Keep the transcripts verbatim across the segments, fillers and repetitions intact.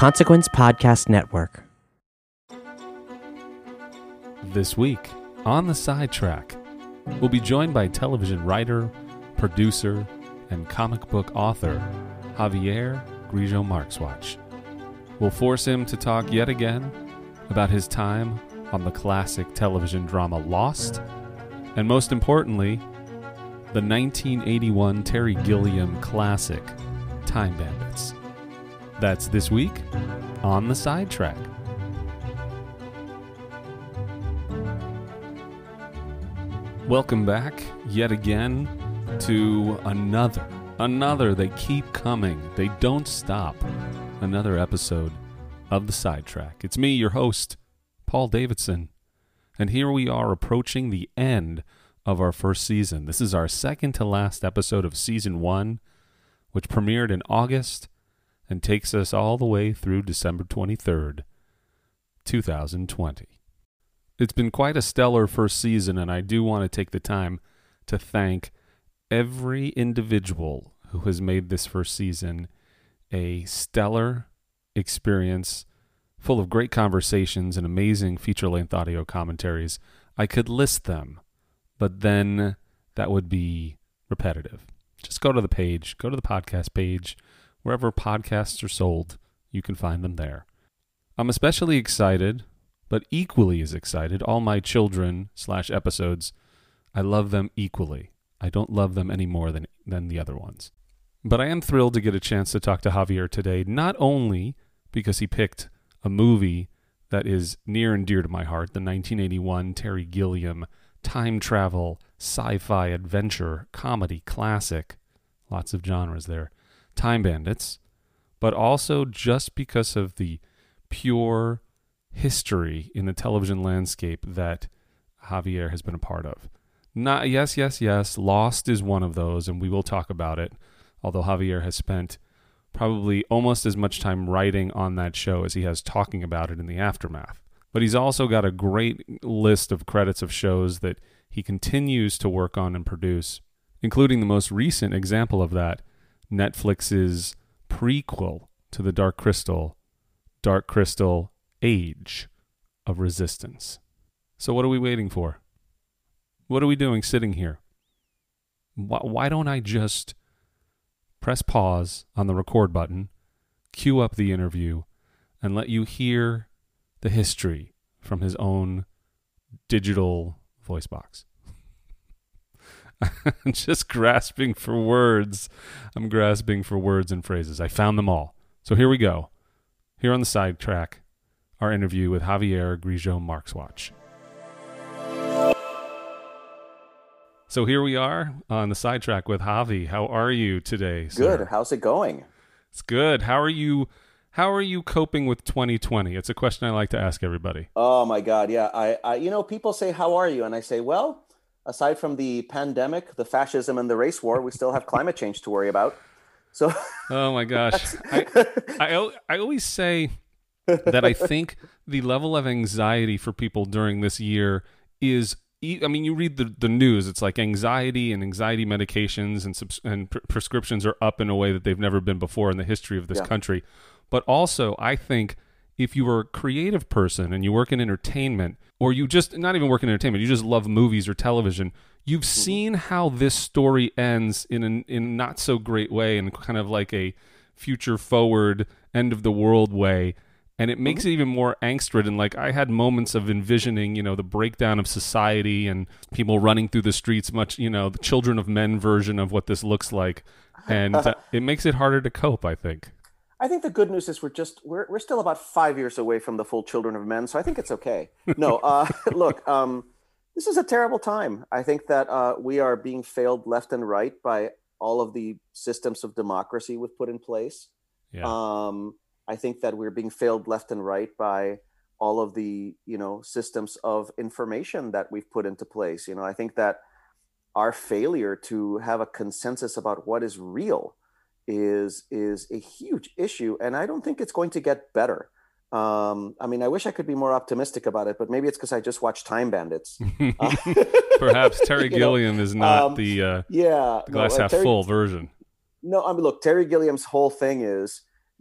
Consequence Podcast Network. This week, on the Sidetrack, we'll be joined by television writer, producer, and comic book author Javier Grillo-Marxuach. We'll force him to talk yet again about his time on the classic television drama Lost, and most importantly, the nineteen eighty-one Terry Gilliam classic Time Bandits. That's this week on the Sidetrack. Welcome back yet again to another, another, they keep coming, they don't stop, another episode of the Sidetrack. It's me, your host, Paul Davidson, and here we are approaching the end of our first season. This is our second to last episode of season one, which premiered in August and takes us all the way through December twenty-third, two thousand twenty. It's been quite a stellar first season, and I do want to take the time to thank every individual who has made this first season a stellar experience full of great conversations and amazing feature-length audio commentaries. I could list them, but then that would be repetitive. Just go to the page, go to the podcast page. Wherever podcasts are sold, you can find them there. I'm especially excited, but equally as excited, all my children slash episodes, I love them equally. I don't love them any more than, than the other ones. But I am thrilled to get a chance to talk to Javier today, not only because he picked a movie that is near and dear to my heart, the nineteen eighty-one Terry Gilliam time travel, sci-fi, adventure, comedy, classic, lots of genres there, Time Bandits, but also just because of the pure history in the television landscape that Javier has been a part of. Not yes, yes, yes, Lost is one of those, and we will talk about it, although Javier has spent probably almost as much time writing on that show as he has talking about it in the aftermath. But he's also got a great list of credits of shows that he continues to work on and produce, including the most recent example of that, Netflix's prequel to the Dark Crystal, Dark Crystal Age of Resistance. So what are we waiting for? What are we doing sitting here? Why, why don't I just press pause on the record button, cue up the interview, and let you hear the history from his own digital voice box? I'm just grasping for words. I'm grasping for words and phrases. I found them all. So here we go. Here on the Sidetrack, our interview with Javier Grillo-Marxuach. So here we are on the Sidetrack with Javi. How are you today, sir? Good. How's it going? It's good. How are you? How are you coping with twenty twenty? It's a question I like to ask everybody. Oh my God, yeah. I, I, you know, people say, "How are you?" And I say, "Well, aside from the pandemic, the fascism, and the race war, we still have climate change to worry about." So, oh my gosh, I, I, I always say that I think the level of anxiety for people during this year is, I mean, you read the, the news, it's like anxiety and anxiety medications and, subs, and pr- prescriptions are up in a way that they've never been before in the history of this yeah. country. But also, I think if you are a creative person and you work in entertainment, or you just, not even work in entertainment, you just love movies or television, you've seen how this story ends in a in not so great way, and kind of like a future forward, end of the world way. And it makes mm-hmm. it even more angst-ridden. Like, I had moments of envisioning, you know, the breakdown of society and people running through the streets, much, you know, the Children of Men version of what this looks like. And uh, it makes it harder to cope, I think. I think the good news is we're just, we're we're still about five years away from the full Children of Men, so I think it's okay. No, uh, look, um, this is a terrible time. I think that uh, we are being failed left and right by all of the systems of democracy we've put in place. Yeah. Um, I think that we're being failed left and right by all of the, you know, systems of information that we've put into place. You know, I think that our failure to have a consensus about what is real is is a huge issue, and I don't think it's going to get better. Um, I mean, I wish I could be more optimistic about it, but maybe it's because I just watched Time Bandits. Uh, Perhaps Terry Gilliam know, is not um, the, uh, yeah, the glass no, uh, half Terry, full version. No, I mean, look, Terry Gilliam's whole thing is,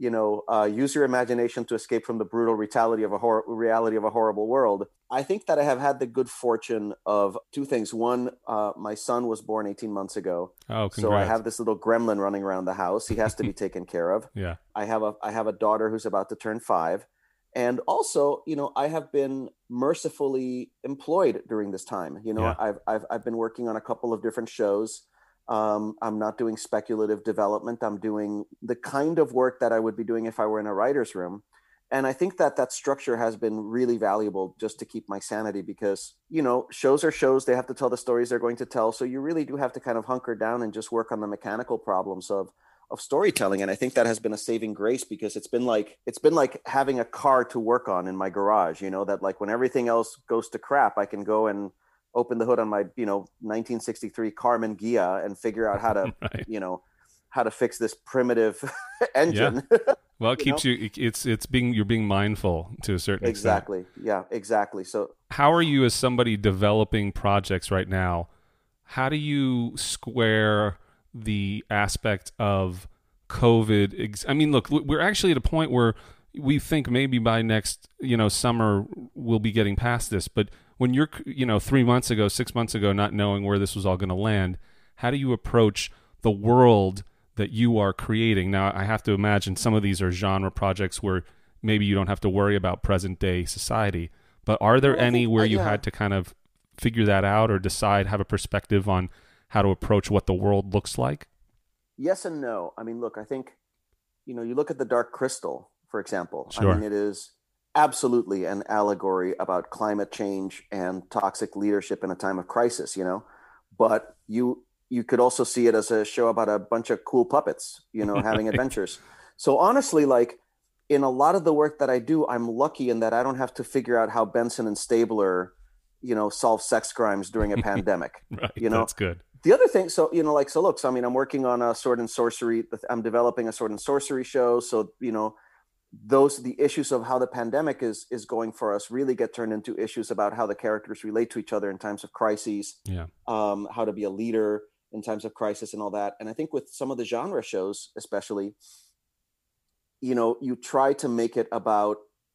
you know, uh, use your imagination to escape from the brutal reality of a hor- reality of a horrible world. I think that I have had the good fortune of two things. One, uh, my son was born eighteen months ago. Oh, so I congrats. have this little gremlin running around the house. He has to be taken care of. Yeah. I have a I have a daughter who's about to turn five. And also, you know, I have been mercifully employed during this time. You know, Yeah. I've, I've I've been working on a couple of different shows. Um, I'm not doing speculative development. I'm doing the kind of work that I would be doing if I were in a writer's room. And I think that that structure has been really valuable just to keep my sanity, because, you know, shows are shows. They have to tell the stories they're going to tell. So you really do have to kind of hunker down and just work on the mechanical problems of of storytelling. And I think that has been a saving grace, because it's been like it's been like having a car to work on in my garage, you know, that like when everything else goes to crap, I can go and open the hood on my, you know, nineteen sixty-three Carmen Ghia and figure out how to, right. you know, how to fix this primitive engine. Yeah. Well, it You keeps know? you, it's, it's being, you're being mindful to a certain extent. Exactly. Yeah, exactly. So How are you, as somebody developing projects right now, how do you square the aspect of COVID? Ex- I mean, look, we're actually at a point where we think maybe by next, you know, summer we'll be getting past this. But when you're, you know, three months ago, six months ago, not knowing where this was all going to land, how do you approach the world that you are creating? Now, I have to imagine some of these are genre projects where maybe you don't have to worry about present day society. But are there Well, I any think- where uh, you yeah. had to kind of figure that out or decide, have a perspective on how to approach what the world looks like? Yes and no. I mean, look, I think, you know, you look at The Dark Crystal, for example. Sure. I mean, it is absolutely an allegory about climate change and toxic leadership in a time of crisis, you know. But you you could also see it as a show about a bunch of cool puppets, you know, having Right. adventures. So honestly, like in a lot of the work that I do, I'm lucky in that I don't have to figure out how Benson and Stabler, you know, solve sex crimes during a pandemic. Right. You know, That's good. the other thing, so, you know, like, so look, so I mean, I'm working on a sword and sorcery. I'm developing a sword and sorcery show. So, you know, those, the issues of how the pandemic is, is going for us really get turned into issues about how the characters relate to each other in times of crises, Yeah. um, how to be a leader in times of crisis and all that. And I think with some of the genre shows, especially, you know, you try to make it about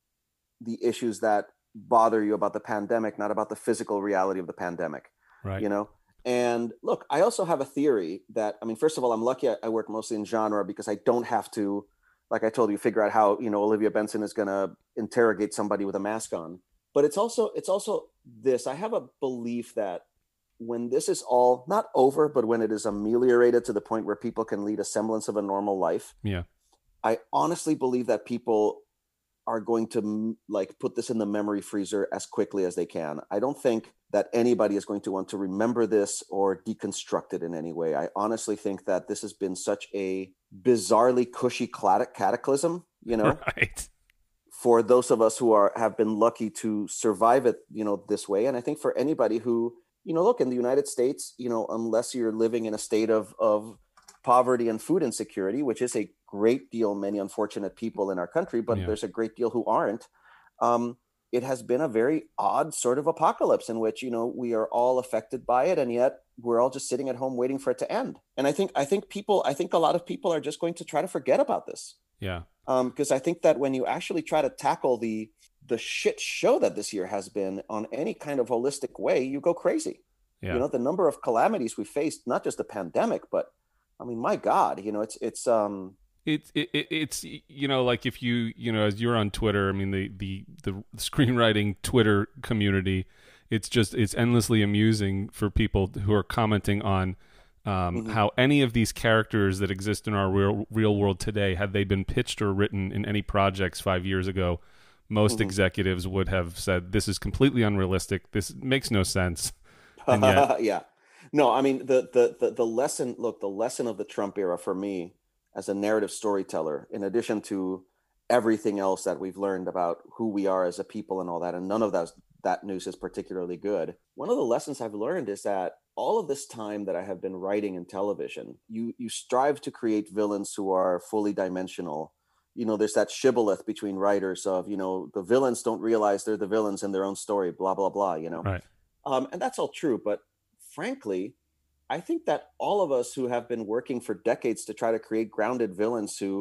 the issues that bother you about the pandemic, not about the physical reality of the pandemic, Right. you know? And look, I also have a theory that, I mean, first of all, I'm lucky I, I work mostly in genre because I don't have to, like I told you, figure out how, you know, Olivia Benson is going to interrogate somebody with a mask on. But it's also, it's also this, I have a belief that when this is all not over, but when it is ameliorated to the point where people can lead a semblance of a normal life, Yeah. I honestly believe that people are going to m- like put this in the memory freezer as quickly as they can. I don't think that anybody is going to want to remember this or deconstruct it in any way. I honestly think that this has been such a bizarrely cushy clat- cataclysm, you know, Right. for those of us who are have been lucky to survive it, you know, this way. And I think for anybody who, you know, look, in the United States, you know, unless you're living in a state of of poverty and food insecurity, which is a great deal, many unfortunate people in our country, but Yeah. there's a great deal who aren't. Um, it has been a very odd sort of apocalypse in which, you know, we are all affected by it, and yet we're all just sitting at home waiting for it to end. And I think, I think people, I think a lot of people are just going to try to forget about this. Yeah. Um, because I think that when you actually try to tackle the the shit show that this year has been on any kind of holistic way, you go crazy. Yeah. You know, the number of calamities we faced, not just the pandemic, but I mean, my God, you know, it's it's um It, it it- it's you know, like if you you know, as you're on Twitter, I mean the the the screenwriting Twitter community, it's just it's endlessly amusing for people who are commenting on um, Mhm. how any of these characters that exist in our real real world today, had they been pitched or written in any projects five years ago, most Mhm. executives would have said this is completely unrealistic. This makes no sense. And yet, yeah. No, I mean the, the the the lesson, look, the lesson of the Trump era for me as a narrative storyteller, in addition to everything else that we've learned about who we are as a people and all that, and none of that that news is particularly good. One of the lessons I've learned is that all of this time that I have been writing in television, you you strive to create villains who are fully dimensional. You know, there's that shibboleth between writers of, you know, the villains don't realize they're the villains in their own story, blah, blah, blah, you know. right. Um, and that's all true. But frankly, I think that all of us who have been working for decades to try to create grounded villains who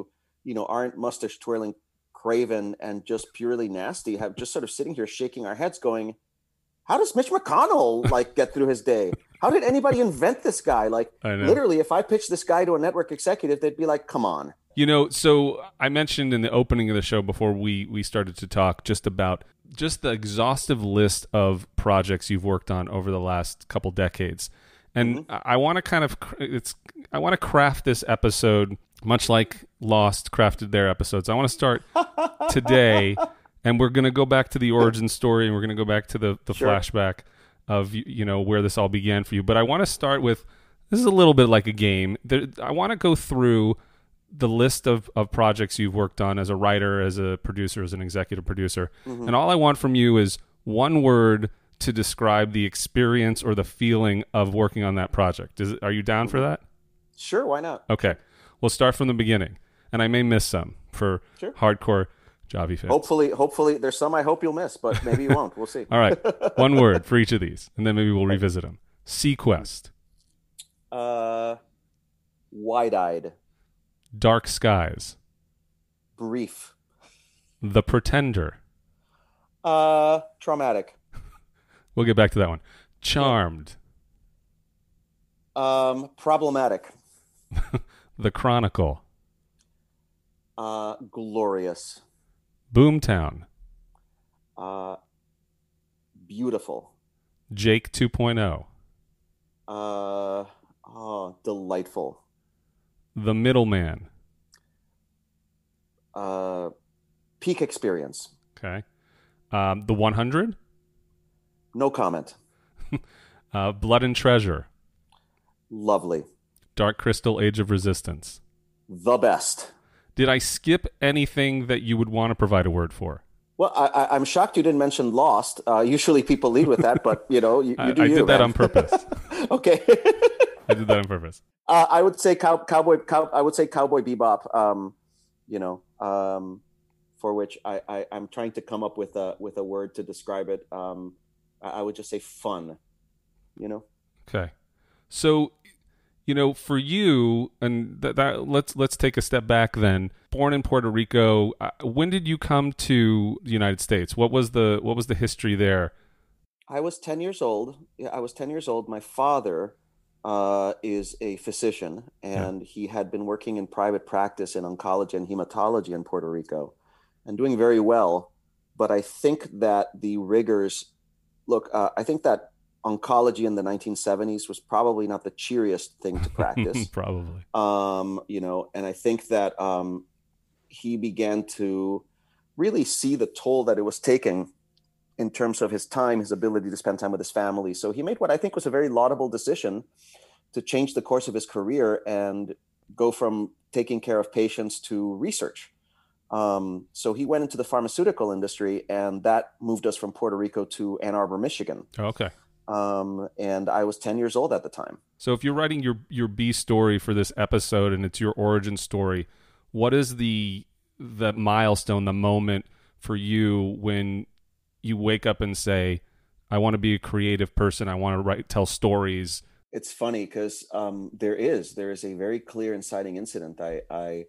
you know, aren't mustache twirling craven and just purely nasty, have just sort of sitting here shaking our heads going, how does Mitch McConnell like get through his day? How did anybody invent this guy? Like literally, if I pitched this guy to a network executive, they'd be like, come on. You know, so I mentioned in the opening of the show before we, we started to talk just about just the exhaustive list of projects you've worked on over the last couple decades. And mm-hmm. I want to kind of it's I want to craft this episode much like Lost crafted their episodes. I want to start today, and we're going to go back to the origin story, and we're going to go back to the, the sure. flashback of, you know, where this all began for you. But I want to start with, this is a little bit like a game. There, I want to go through the list of, of projects you've worked on as a writer, as a producer, as an executive producer. Mm-hmm. And all I want from you is one word to describe the experience or the feeling of working on that project. Is, are you down for that? Sure, why not? Okay. We'll start from the beginning. And I may miss some for sure. hardcore Javi fans. Hopefully, hopefully there's some I hope you'll miss, but maybe you won't. We'll see. All right. One word for each of these, and then maybe we'll revisit them. Sequest. Uh, wide-eyed. Dark Skies. Brief. The Pretender. Uh, traumatic. We'll get back to that one. Charmed. Um, problematic. The Chronicle. Uh, glorious. Boomtown. Uh, beautiful. Jake two point oh. Uh, oh, delightful. The Middleman. Uh, peak experience. Okay. Um, the one hundred. No comment. uh, Blood and Treasure. Lovely. Dark Crystal: Age of Resistance. The best. Did I skip anything that you would want to provide a word for? Well, I, I, I'm shocked you didn't mention Lost. Uh, usually people lead with that, but you know, you, you do I, I you, did that man. on purpose. Okay. I did that on purpose. Uh, I would say cow, cowboy. Cow, I would say Cowboy Bebop. Um, you know, um, for which I, I I'm trying to come up with a with a word to describe it. Um, I, I would just say fun. You know. Okay. So, you know, for you, and that, that let's let's take a step back then. Born in Puerto Rico, uh, when did you come to the United States? What was the what was the history there? I was ten years old. Yeah, I was ten years old. My father uh, is a physician, and yeah. he had been working in private practice in oncology and hematology in Puerto Rico, and doing very well. But I think that the rigors, look, uh, I think that oncology in the nineteen seventies was probably not the cheeriest thing to practice. Probably. Um, you know, and I think that um, he began to really see the toll that it was taking in terms of his time, his ability to spend time with his family. So he made what I think was a very laudable decision to change the course of his career and go from taking care of patients to research. Um, so he went into the pharmaceutical industry, and that moved us from Puerto Rico to Ann Arbor, Michigan. Oh, okay. Um, and I was ten years old at the time. So if you're writing your, your B story for this episode and it's your origin story, what is the the milestone, the moment for you when you wake up and say, I want to be a creative person, I want to write, tell stories? It's funny because um, there is, there is a very clear inciting incident. I, I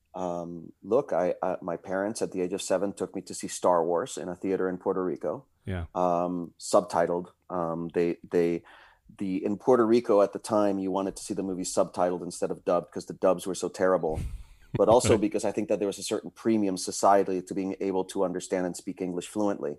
um, look, I, I, my parents at the age of seven took me to see Star Wars in a theater in Puerto Rico. Yeah. Um, subtitled. Um, they, they, the, in Puerto Rico at the time, you wanted to see the movie subtitled instead of dubbed because the dubs were so terrible, but also because I think that there was a certain premium society to being able to understand and speak English fluently.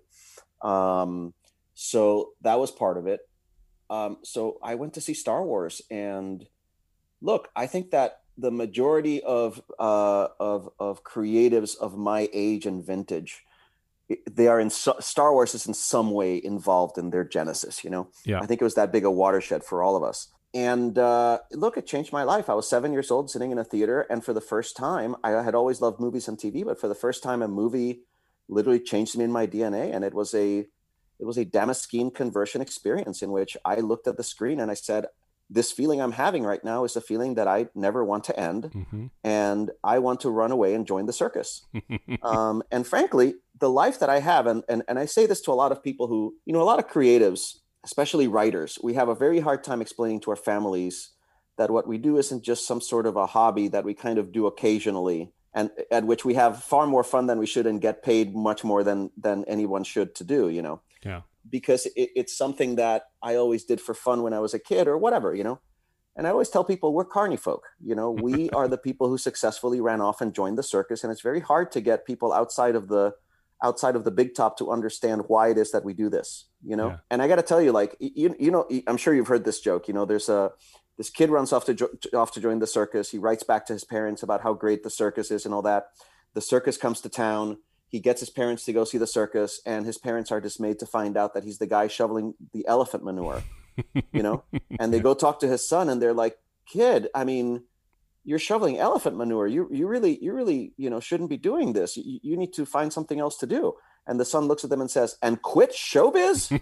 Um, so that was part of it. Um, so I went to see Star Wars, and look, I think that the majority of, uh, of, of creatives of my age and vintage, they are in so, Star Wars is in some way involved in their genesis, you know? Yeah. I think it was that big a watershed for all of us. And uh, look, it changed my life. I was seven years old sitting in a theater. And for the first time, I had always loved movies and T V, but for the first time, a movie literally changed me in my D N A. And it was a, it was a Damascene conversion experience in which I looked at the screen and I said, this feeling I'm having right now is a feeling that I never want to end. Mm-hmm. And I want to run away and join the circus. um, and frankly, the life that I have, and, and, and I say this to a lot of people who, you know, a lot of creatives, especially writers, we have a very hard time explaining to our families that what we do isn't just some sort of a hobby that we kind of do occasionally and at which we have far more fun than we should and get paid much more than than anyone should to do, you know. Yeah. Because it, it's something that I always did for fun when I was a kid or whatever, you know. And I always tell people we're carny folk, you know. We are the people who successfully ran off and joined the circus, and it's very hard to get people outside of the outside of the big top to understand why it is that we do this, you know. Yeah. And I got to tell you, like, you you know, I'm sure you've heard this joke, you know. There's a this kid runs off to jo- off to join the circus. He writes back to his parents about how great the circus is and all that. The circus comes to town. He gets his parents to go see the circus, and his parents are dismayed to find out that he's the guy shoveling the elephant manure, you know. And they go talk to his son, and they're like, "Kid, I mean, you're shoveling elephant manure. You you really you really you know shouldn't be doing this. You, you need to find something else to do." And the son looks at them and says, "And quit showbiz?"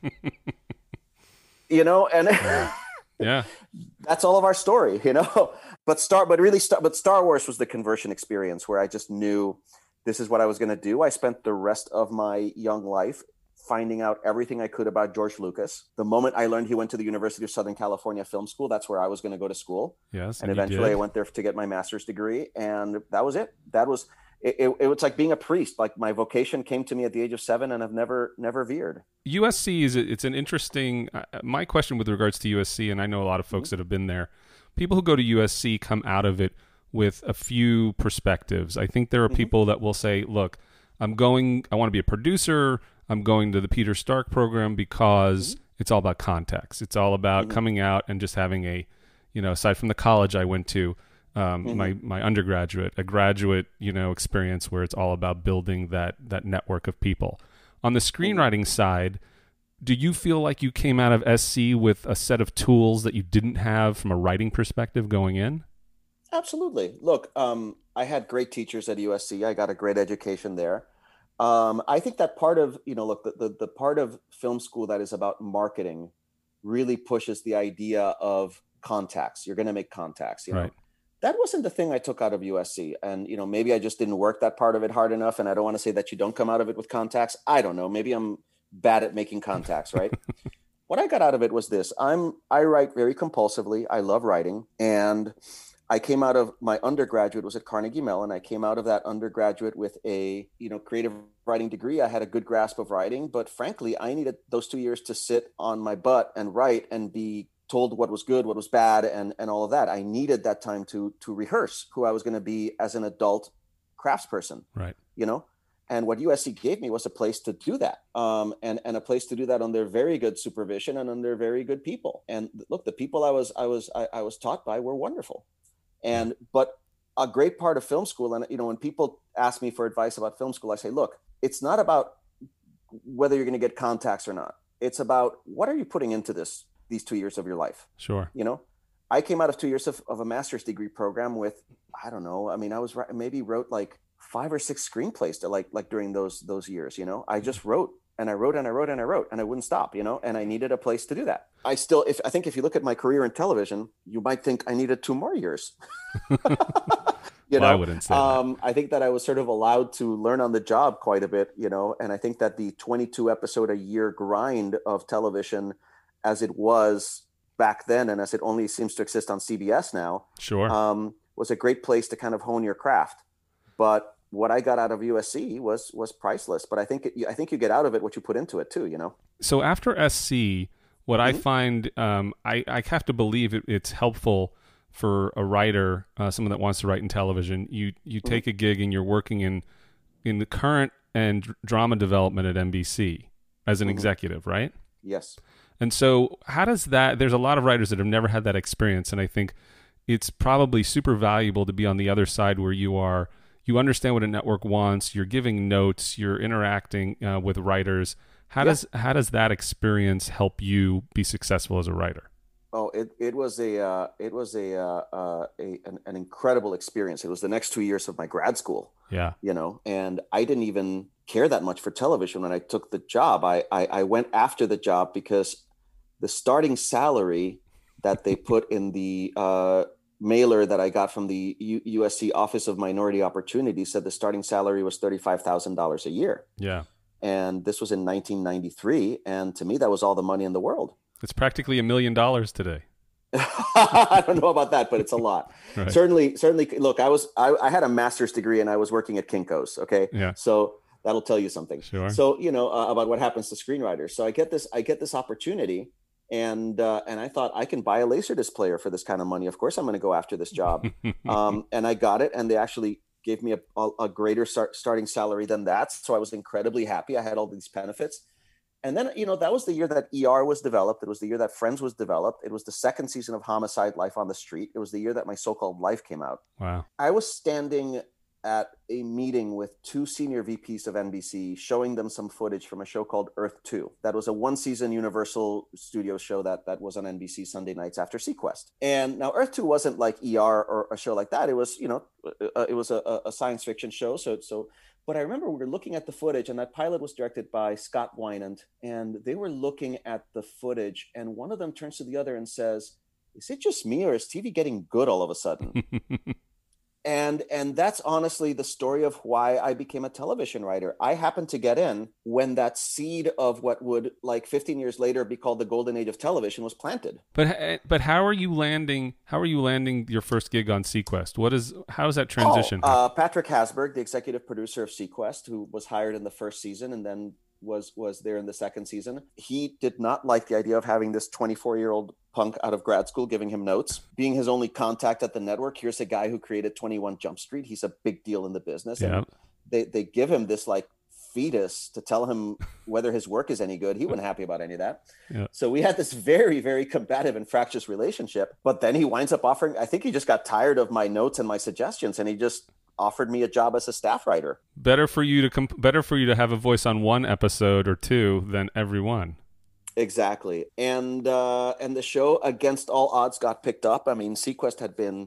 You know, and yeah. yeah, that's all of our story, you know. But Star, but really, Star, but Star Wars was the conversion experience where I just knew this is what I was going to do. I spent the rest of my young life finding out everything I could about George Lucas. The moment I learned he went to the University of Southern California Film School, that's where I was going to go to school. Yes, and, and eventually I went there to get my master's degree, and that was it. That was it, it. It was like being a priest. Like, my vocation came to me at the age of seven, and I've never never veered. U S C is it's an interesting. Uh, my question with regards to U S C, and I know a lot of folks mm-hmm. that have been there. People who go to U S C come out of it with a few perspectives. I think there are mm-hmm. people that will say, "Look, I'm going. I want to be a producer. I'm going to the Peter Stark program because mm-hmm. it's all about context. It's all about mm-hmm. coming out and just having a, you know, aside from the college I went to, um, mm-hmm. my my undergraduate, a graduate, you know, experience where it's all about building that that network of people." On the screenwriting mm-hmm. side, do you feel like you came out of S C with a set of tools that you didn't have from a writing perspective going in? Absolutely. Look, um, I had great teachers at U S C. I got a great education there. Um, I think that part of, you know, look, the, the, the part of film school that is about marketing really pushes the idea of contacts. You're going to make contacts, you know. Right. That wasn't the thing I took out of U S C. And, you know, maybe I just didn't work that part of it hard enough. And I don't want to say that you don't come out of it with contacts. I don't know. Maybe I'm bad at making contacts, right? What I got out of it was this. I'm, I write very compulsively. I love writing. And I came out of my undergraduate was at Carnegie Mellon. I came out of that undergraduate with a, you know, creative writing degree. I had a good grasp of writing, but frankly, I needed those two years to sit on my butt and write and be told what was good, what was bad, and, and all of that. I needed that time to, to rehearse who I was going to be as an adult craftsperson, right? You know, and what U S C gave me was a place to do that, um, and, and a place to do that under very good supervision and under very good people. And look, the people I was, I was, I, I was taught by were wonderful. And, but a great part of film school, and, you know, when people ask me for advice about film school, I say, look, it's not about whether you're going to get contacts or not. It's about what are you putting into this, these two years of your life? Sure. You know, I came out of two years of, of a master's degree program with, I don't know. I mean, I was maybe wrote like five or six screenplays to like, like during those, those years, you know, I just wrote and I wrote and I wrote and I wrote and I wouldn't stop, you know, and I needed a place to do that. I still, if I think if you look at my career in television, you might think I needed two more years. you well, know, I wouldn't say um, that. I think that I was sort of allowed to learn on the job quite a bit, you know, and I think that the twenty-two episode a year grind of television as it was back then, and as it only seems to exist on C B S now, sure, um, was a great place to kind of hone your craft. But what I got out of U S C was was priceless. But I think it, I think you get out of it what you put into it too, you know. So after S C, what mm-hmm. I find, um, I, I have to believe it, it's helpful for a writer, uh, someone that wants to write in television. You you take mm-hmm. a gig and you're working in in the current and d- drama development at N B C as an mm-hmm. executive, right? Yes. And so how does that, there's a lot of writers that have never had that experience, and I think it's probably super valuable to be on the other side where you are, you understand what a network wants, you're giving notes, you're interacting uh, with writers. How yeah. does how does that experience help you be successful as a writer? Oh, it it was a uh, it was a, uh, uh, a an, an incredible experience. It was the next two years of my grad school. Yeah, you know, and I didn't even care that much for television when I took the job. I I, I went after the job because the starting salary that they put in the uh, mailer that I got from the U- USC Office of Minority Opportunity said the starting salary was thirty-five thousand dollars a year. Yeah. And this was in nineteen ninety-three. And to me, that was all the money in the world. It's practically a million dollars today. I don't know about that, but it's a lot. Right. Certainly, certainly. Look, I was I, I had a master's degree and I was working at Kinko's. Okay, Yeah. so that'll tell you something. Sure. So you know uh, about what happens to screenwriters. So I get this I get this opportunity, and uh, and I thought I can buy a Laserdisc player for this kind of money. Of course, I'm going to go after this job. um, and I got it, and they actually gave me a, a, a greater start, starting salary than that. So I was incredibly happy. I had all these benefits. And then, you know, that was the year that E R was developed. It was the year that Friends was developed. It was the second season of Homicide: Life on the Street. It was the year that My So-Called Life came out. Wow. I was standing at a meeting with two senior V Ps of N B C, showing them some footage from a show called Earth two. That was a one-season Universal Studios show that, that was on N B C Sunday nights after Sequest. And now Earth two wasn't like E R or a show like that. It was, you know, uh, it was a, a science fiction show. So, so, but I remember we were looking at the footage, and that pilot was directed by Scott Wynand, and they were looking at the footage, and one of them turns to the other and says, "Is it just me, or is T V getting good all of a sudden?" And and that's honestly the story of why I became a television writer. I happened to get in when that seed of what would, like fifteen years later, be called the golden age of television was planted. But but how are you landing? How are you landing your first gig on Sequest? What is how is that transition? Oh, uh, Patrick Hasberg, the executive producer of Sequest, who was hired in the first season and then was was there in the second season. He did not like the idea of having this twenty-four-year-old punk out of grad school giving him notes. Being his only contact at the network, here's a guy who created twenty-one Jump Street. He's a big deal in the business. Yeah. And they, they give him this like fetus to tell him whether his work is any good. He wasn't happy about any of that. Yeah. So we had this very, very combative and fractious relationship. But then he winds up offering, I think he just got tired of my notes and my suggestions, and he just offered me a job as a staff writer. Better for you to comp- better for you to have a voice on one episode or two than every one. Exactly. And uh, and the show, against all odds, got picked up. I mean, Sequest had been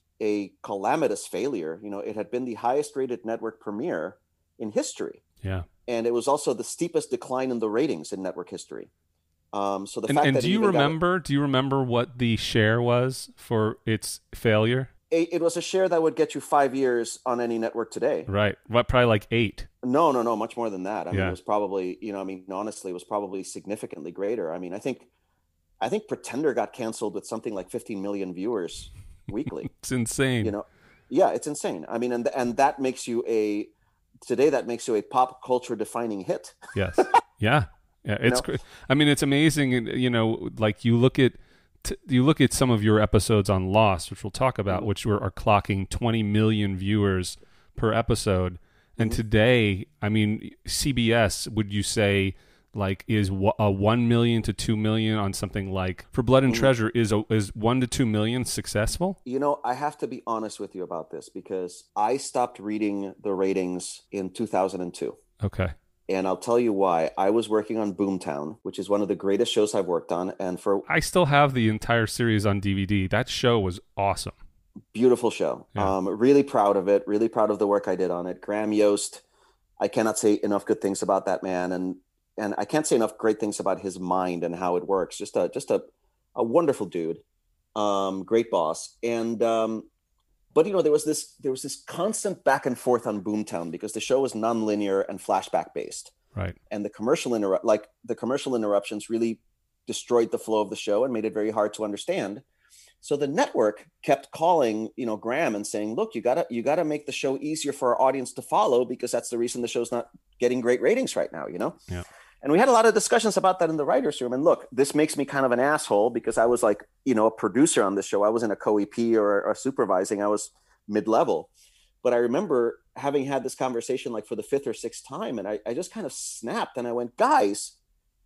a calamitous failure. You know, it had been the highest rated network premiere in history. Yeah. And it was also the steepest decline in the ratings in network history. Um, so the and, fact and that do you even got- remember? Do you remember what the share was for its failure? it, it was a share that would get you five years on any network today. Right. What? Probably like eight. No, no, no, much more than that. I mean, Yeah. it was probably, you know, I mean, honestly, it was probably significantly greater. I mean, I think, I think Pretender got canceled with something like fifteen million viewers weekly. It's insane. You know, yeah, it's insane. I mean, and and that makes you a today that makes you a pop culture defining hit. Yes. Yeah. Yeah. It's. know? Cr- I mean, it's amazing. and, You know, like you look at. T- you look at some of your episodes on Lost, which we'll talk about, Mm-hmm. which were, are clocking twenty million viewers per episode. And Mm-hmm. today, I mean, C B S, would you say, like, is w- a one million to two million on something like, for Blood and Mm-hmm. Treasure, is a, is one to two million successful? You know, I have to be honest with you about this because I stopped reading the ratings in two thousand two. Okay. And I'll tell you why. I was working on Boomtown, which is one of the greatest shows I've worked on. And for I still have the entire series on D V D. That show was awesome. beautiful show. Yeah. Um, really proud of it. Really proud of the work I did on it. Graham Yost, I cannot say enough good things about that man. And and I can't say enough great things about his mind and how it works. Just a just a, a wonderful dude. Um, great boss. And um, but you know, there was this there was this constant back and forth on Boomtown because the show was nonlinear and flashback based. Right. And the commercial interrupt like the commercial interruptions really destroyed the flow of the show and made it very hard to understand. So the network kept calling, you know, Graham and saying, look, you gotta you gotta make the show easier for our audience to follow because that's the reason the show's not getting great ratings right now, you know? Yeah. And we had a lot of discussions about that in the writer's room. And look, this makes me kind of an asshole because I was like, you know, a producer on this show. I wasn't a co-E P or, or supervising. I was mid-level. But I remember having had this conversation like for the fifth or sixth time. And I, I just kind of snapped and I went, guys,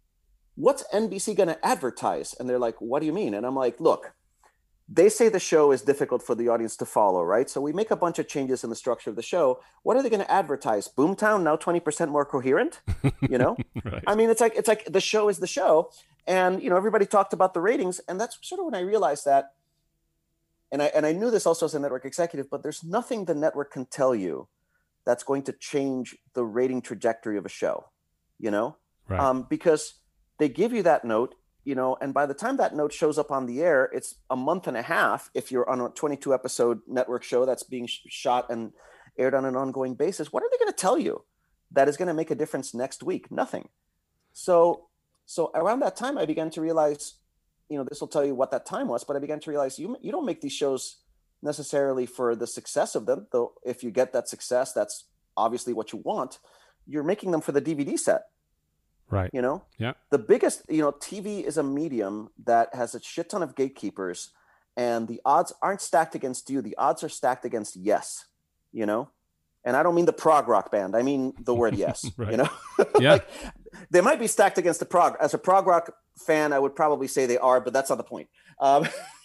what's N B C going to advertise? And they're like, what do you mean? And I'm like, look, they say the show is difficult for the audience to follow, right? So we make a bunch of changes in the structure of the show. What are they going to advertise? Boomtown, now twenty percent more coherent, you know? Right. I mean, it's like, it's like the show is the show. And, you know, everybody talked about the ratings. And that's sort of when I realized that, and I, and I knew this also as a network executive, but there's nothing the network can tell you that's going to change the rating trajectory of a show, you know? Right. Um, because they give you that note, you know, and by the time that note shows up on the air, it's a month and a half. If you're on a twenty-two episode network show that's being sh- shot and aired on an ongoing basis, what are they going to tell you that is going to make a difference next week? Nothing. So, so around that time, I began to realize you know, this will tell you what that time was, but I began to realize you you don't make these shows necessarily for the success of them, though if you get that success, that's obviously what you want. You're making them for the D V D set. Right. You know? Yeah. The biggest, you know, T V is a medium that has a shit ton of gatekeepers, and the odds aren't stacked against you. The odds are stacked against Yes, you know? And I don't mean the prog rock band. I mean the word Yes, right. you know? Yeah. Like, they might be stacked against the prog. As a prog rock fan, I would probably say they are, but that's not the point. Um,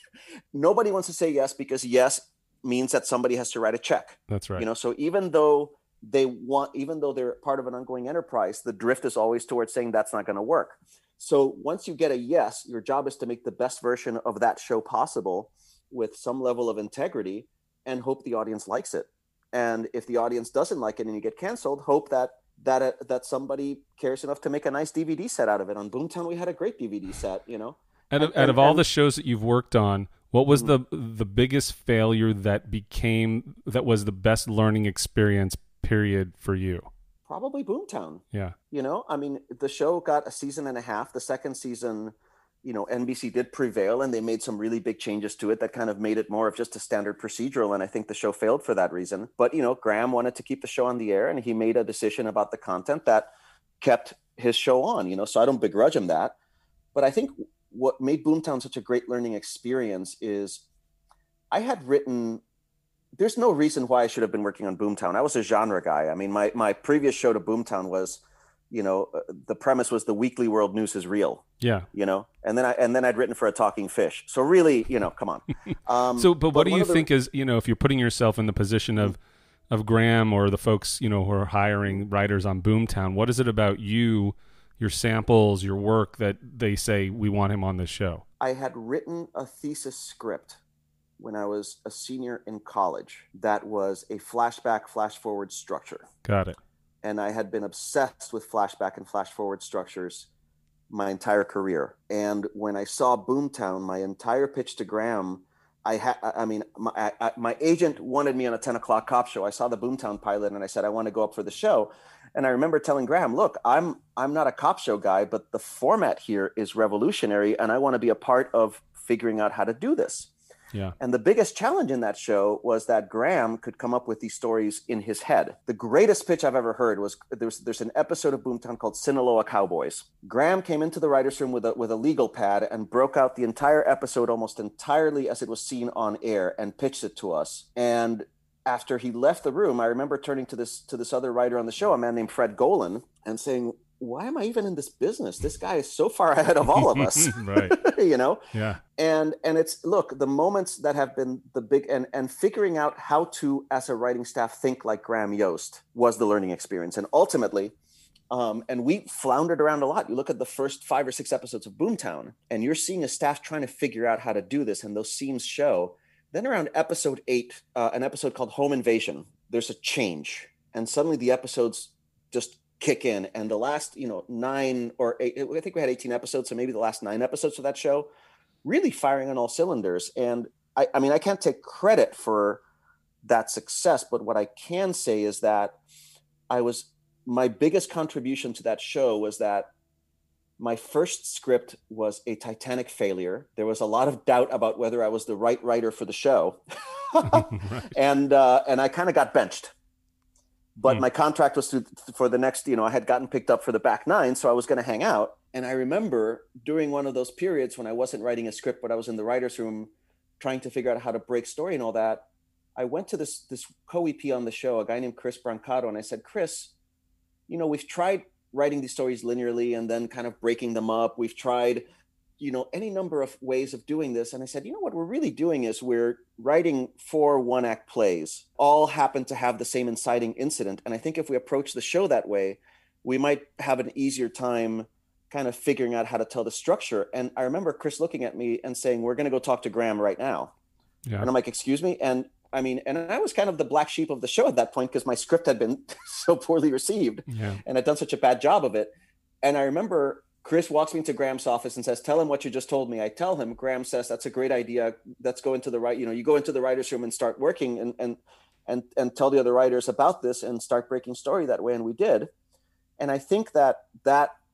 nobody wants to say yes because yes means that somebody has to write a check. That's right. You know, so even though they want, even though they're part of an ongoing enterprise, the drift is always towards saying that's not going to work. So once you get a yes, your job is to make the best version of that show possible with some level of integrity and hope the audience likes it. And if the audience doesn't like it and you get canceled, hope that that uh, that somebody cares enough to make a nice D V D set out of it. On Boomtown, we had a great D V D set, you know. Out of, and, out and, of all and, the shows that you've worked on, what was mm-hmm. the the biggest failure that became that was the best learning experience period for you? Probably Boomtown. Yeah. You know, I mean, the show got a season and a half. The second season, you know, N B C did prevail and they made some really big changes to it that kind of made it more of just a standard procedural. And I think the show failed for that reason. But, you know, Graham wanted to keep the show on the air and he made a decision about the content that kept his show on, you know, so I don't begrudge him that. But I think what made Boomtown such a great learning experience is I had written, there's no reason why I should have been working on Boomtown. I was a genre guy. I mean, my, my previous show to Boomtown was, you know, uh, the premise was the weekly world news is real. Yeah. You know, and then I, and then I'd written for a talking fish. So really, you know, come on. Um, so, but what but do you the, think is, you know, if you're putting yourself in the position of, of Graham or the folks, you know, who are hiring writers on Boomtown, what is it about you, your samples, your work that they say we want him on this show? I had written a thesis script when I was a senior in college that was a flashback, flash forward structure. Got it. And I had been obsessed with flashback and flash forward structures my entire career. And when I saw Boomtown, my entire pitch to Graham, I had, I mean, my, I, my agent wanted me on a ten o'clock cop show. I saw the Boomtown pilot and I said, I want to go up for the show. And I remember telling Graham, look, I'm, I'm not a cop show guy, but the format here is revolutionary. And I want to be a part of figuring out how to do this. Yeah. And the biggest challenge in that show was that Graham could come up with these stories in his head. The greatest pitch I've ever heard was there's there's an episode of Boomtown called Sinaloa Cowboys. Graham came into the writer's room with a with a legal pad and broke out the entire episode almost entirely as it was seen on air and pitched it to us. And after he left the room, I remember turning to this to this other writer on the show, a man named Fred Golan, and saying, why am I even in this business? This guy is so far ahead of all of us. Right. You know? Yeah. And and it's, look, the moments that have been the big, and, and figuring out how to, as a writing staff, think like Graham Yost was the learning experience. And ultimately, um, and we floundered around a lot. You look at the first five or six episodes of Boomtown, and you're seeing a staff trying to figure out how to do this, and those scenes show. Then around episode eight, uh, an episode called Home Invasion, there's a change. And suddenly the episodes just kick in. And the last, you know, nine or eight, I think we had eighteen episodes. So maybe the last nine episodes of that show, really firing on all cylinders. And I, I mean, I can't take credit for that success, but what I can say is that I was, my biggest contribution to that show was that my first script was a titanic failure. There was a lot of doubt about whether I was the right writer for the show. Right. And, uh, and I kind of got benched. But mm. my contract was to, for the next, you know, I had gotten picked up for the back nine, so I was going to hang out. And I remember during one of those periods when I wasn't writing a script, but I was in the writer's room trying to figure out how to break story and all that, I went to this this co-E P on the show, a guy named Chris Brancato, and I said, Chris, you know, we've tried writing these stories linearly and then kind of breaking them up. We've tried, you know, any number of ways of doing this. And I said, you know, what we're really doing is we're writing four one act plays, all happen to have the same inciting incident. And I think if we approach the show that way, we might have an easier time kind of figuring out how to tell the structure. And I remember Chris looking at me and saying, we're going to go talk to Graham right now. Yeah. And I'm like, excuse me. And I mean, and I was kind of the black sheep of the show at that point because my script had been so poorly received yeah. and I'd done such a bad job of it. And I remember Chris walks me into Graham's office and says, tell him what you just told me. I tell him, Graham says, that's a great idea. Let's go into the right, you know, you go into the writer's room and start working and, and, and, and tell the other writers about this and start breaking story that way. And we did. And I think that that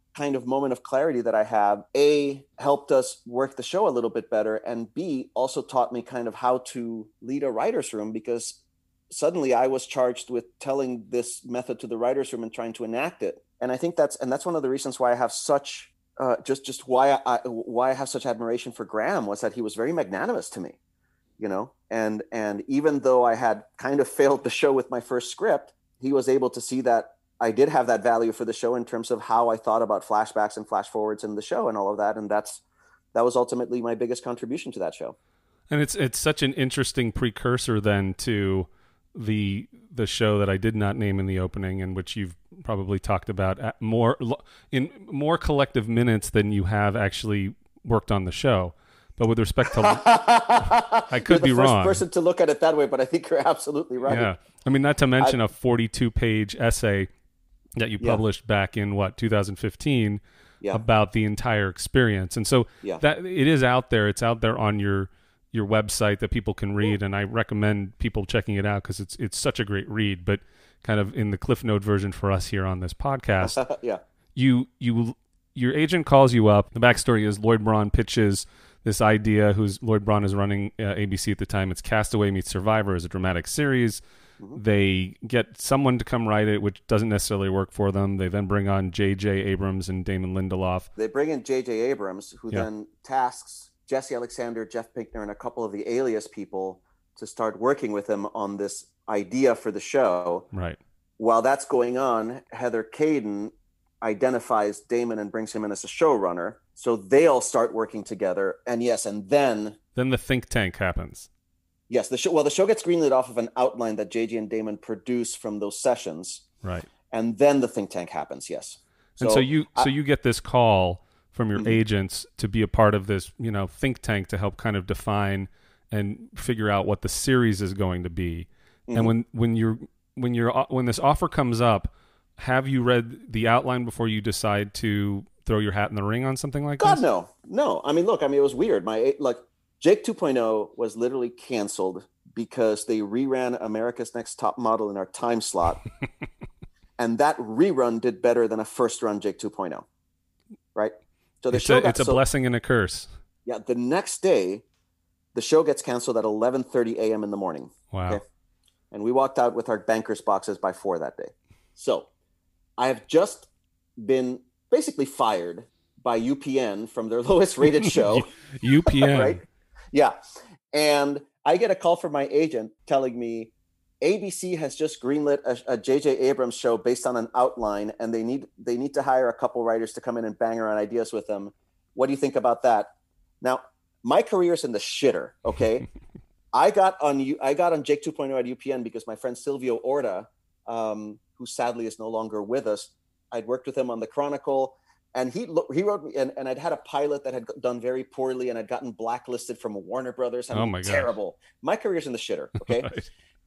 kind of moment of clarity that I have, A, helped us work the show a little bit better, and B, also taught me kind of how to lead a writer's room, because suddenly I was charged with telling this method to the writer's room and trying to enact it. And I think that's, and that's one of the reasons why I have such, uh, just, just why I, why I have such admiration for Graham, was that he was very magnanimous to me, you know, and, and even though I had kind of failed the show with my first script, he was able to see that I did have that value for the show in terms of how I thought about flashbacks and flash forwards in the show and all of that. And that's, that was ultimately my biggest contribution to that show. And it's, it's such an interesting precursor then to the, the show that I did not name in the opening, and which you've probably talked about at more in more collective minutes than you have actually worked on the show. But with respect to, I could You're the be first wrong. person to look at it that way, but I think you're absolutely right. Yeah. I mean, not to mention I, a forty-two page essay that you yeah. published back in what, two thousand fifteen yeah. about the entire experience. And so yeah. that it is out there. It's out there on your, your website that people can read. And I recommend people checking it out, because it's, it's such a great read, but kind of in the Cliff Note version for us here on this podcast. yeah. You, you, your agent calls you up. The backstory is Lloyd Braun pitches this idea, who's Lloyd Braun is running uh, A B C at the time. It's Castaway Meets Survivor as a dramatic series. Mm-hmm. They get someone to come write it, which doesn't necessarily work for them. They then bring on J J Abrams and Damon Lindelof. They bring in J J Abrams, who yeah. then tasks Jesse Alexander, Jeff Pinkner, and a couple of the Alias people to start working with him on this idea for the show. Right. While that's going on, Heather Caden identifies Damon and brings him in as a showrunner. So they all start working together. And yes, and then... Then the think tank happens. Yes, the show. Well, the show gets greenlit off of an outline that J J and Damon produce from those sessions. Right. And then the think tank happens, yes. So, and so you I, so you get this call from your mm-hmm. agents to be a part of this, you know, think tank to help kind of define and figure out what the series is going to be. Mm-hmm. And when, when you're when you're when this offer comes up, have you read the outline before you decide to throw your hat in the ring on something like God, this? God, no. No. I mean, look, I mean, it was weird. My like Jake two point oh was literally canceled because they reran America's Next Top Model in our time slot. And that rerun did better than a first run Jake two point oh. Right? So the it's show a, got, it's a so, blessing and a curse. Yeah. The next day, the show gets canceled at eleven thirty a.m. in the morning. Wow. Okay? And we walked out with our banker's boxes by four that day. So I have just been basically fired by U P N from their lowest rated show. U P N. Right? Yeah. And I get a call from my agent telling me A B C has just greenlit a, a J J Abrams show based on an outline, and they need they need to hire a couple writers to come in and bang around ideas with them. What do you think about that? Now, my career's in the shitter, okay? I got on you I got on Jake two point oh at U P N because my friend Silvio Orta, um, who sadly is no longer with us, I'd worked with him on The Chronicle, and he he wrote me, and, and I'd had a pilot that had done very poorly, and I'd gotten blacklisted from Warner Brothers. I mean, oh my God. Terrible. My career's in the shitter, okay? Right.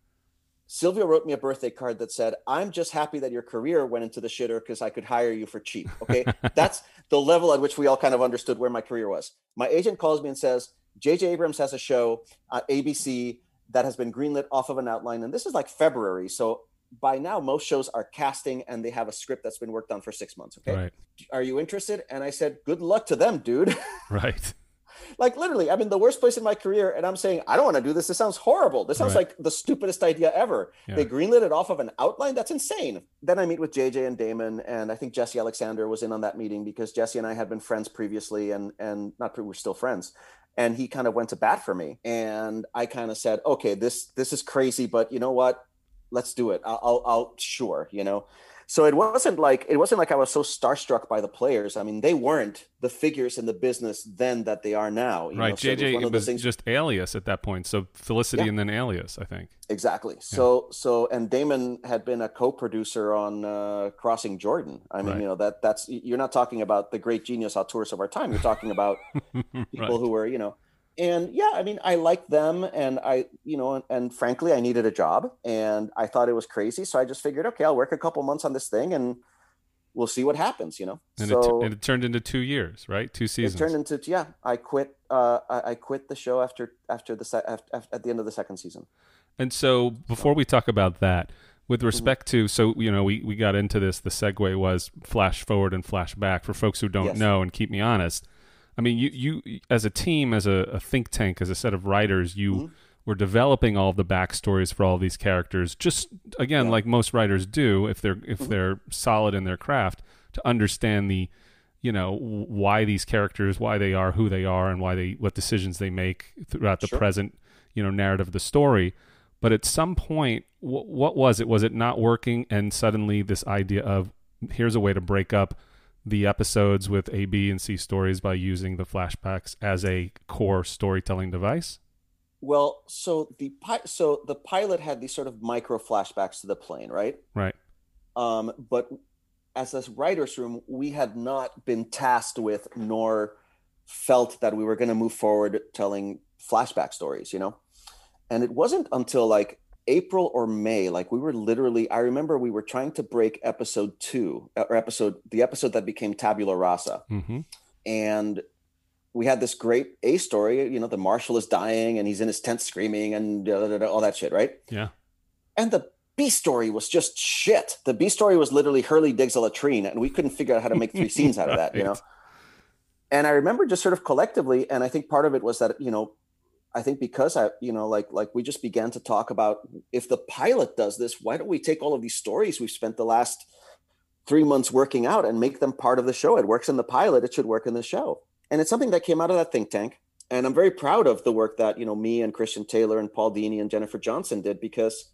Silvio wrote me a birthday card that said, "I'm just happy that your career went into the shitter because I could hire you for cheap." Okay. That's the level at which we all kind of understood where my career was. My agent calls me and says, J J Abrams has a show at A B C that has been greenlit off of an outline. And this is like February. So by now, most shows are casting and they have a script that's been worked on for six months. Okay. Right. Are you interested? And I said, good luck to them, dude. Right. Like literally, I'm in the worst place in my career and I'm saying, I don't want to do this. This sounds horrible. This sounds right. like the stupidest idea ever. Yeah. They greenlit it off of an outline. That's insane. Then I meet with J J and Damon, and I think Jesse Alexander was in on that meeting because Jesse and I had been friends previously, and and not we're still friends. And he kind of went to bat for me. And I kind of said, okay, this this is crazy, but you know what? Let's do it. I'll, I'll, I'll sure, you know. So it wasn't like it wasn't like I was so starstruck by the players. I mean, they weren't the figures in the business then that they are now. You right. know? So J J it was, was things... just Alias at that point. So Felicity yeah. and then Alias, I think. Exactly. So yeah. so and Damon had been a co-producer on uh, Crossing Jordan. I mean, right. you know, that that's you're not talking about the great genius auteurs of our time. You're talking about people right. who were, you know. And yeah, I mean, I liked them, and I, you know, and, and frankly, I needed a job, and I thought it was crazy. So I just figured, okay, I'll work a couple months on this thing, and we'll see what happens, you know. And, so, it, t- and it turned into two years, right? Two seasons. It turned into yeah. I quit. Uh, I, I quit the show after after the se- after, at the end of the second season. And so, before we talk about that, with respect to, so, you know, we, we got into this, the segue was flash forward and flash back for folks who don't Yes. know, and keep me honest. I mean, you, you as a team, as a, a think tank, as a set of writers, you mm-hmm. were developing all of the backstories for all these characters, just, again, yeah. like most writers do, if they're if mm-hmm. they're solid in their craft, to understand the, you know, why these characters, why they are who they are, and why they, what decisions they make throughout the sure. present, you know, narrative of the story. But at some point, w- what was it? Was it not working? And suddenly this idea of, here's a way to break up the episodes with A, B, and C stories by using the flashbacks as a core storytelling device? Well, so the pi- so the pilot had these sort of micro flashbacks to the plane, right? Right. Um, but as a writer's room, we had not been tasked with nor felt that we were going to move forward telling flashback stories, you know? And it wasn't until like April or May, like we were literally, I remember we were trying to break episode two, or episode, the episode that became Tabula Rasa. Mm-hmm. And we had this great A story, you know, the marshal is dying and he's in his tent screaming and da, da, da, all that shit, right? Yeah. And the B story was just shit. The B story was literally Hurley digs a latrine, and we couldn't figure out how to make three scenes out of that, right. you know? And I remember just sort of collectively, and I think part of it was that, you know, I think because I, you know, like, like we just began to talk about, if the pilot does this, why don't we take all of these stories we've spent the last three months working out and make them part of the show? It works in the pilot, it should work in the show. And it's something that came out of that think tank. And I'm very proud of the work that, you know, me and Christian Taylor and Paul Dini and Jennifer Johnson did, because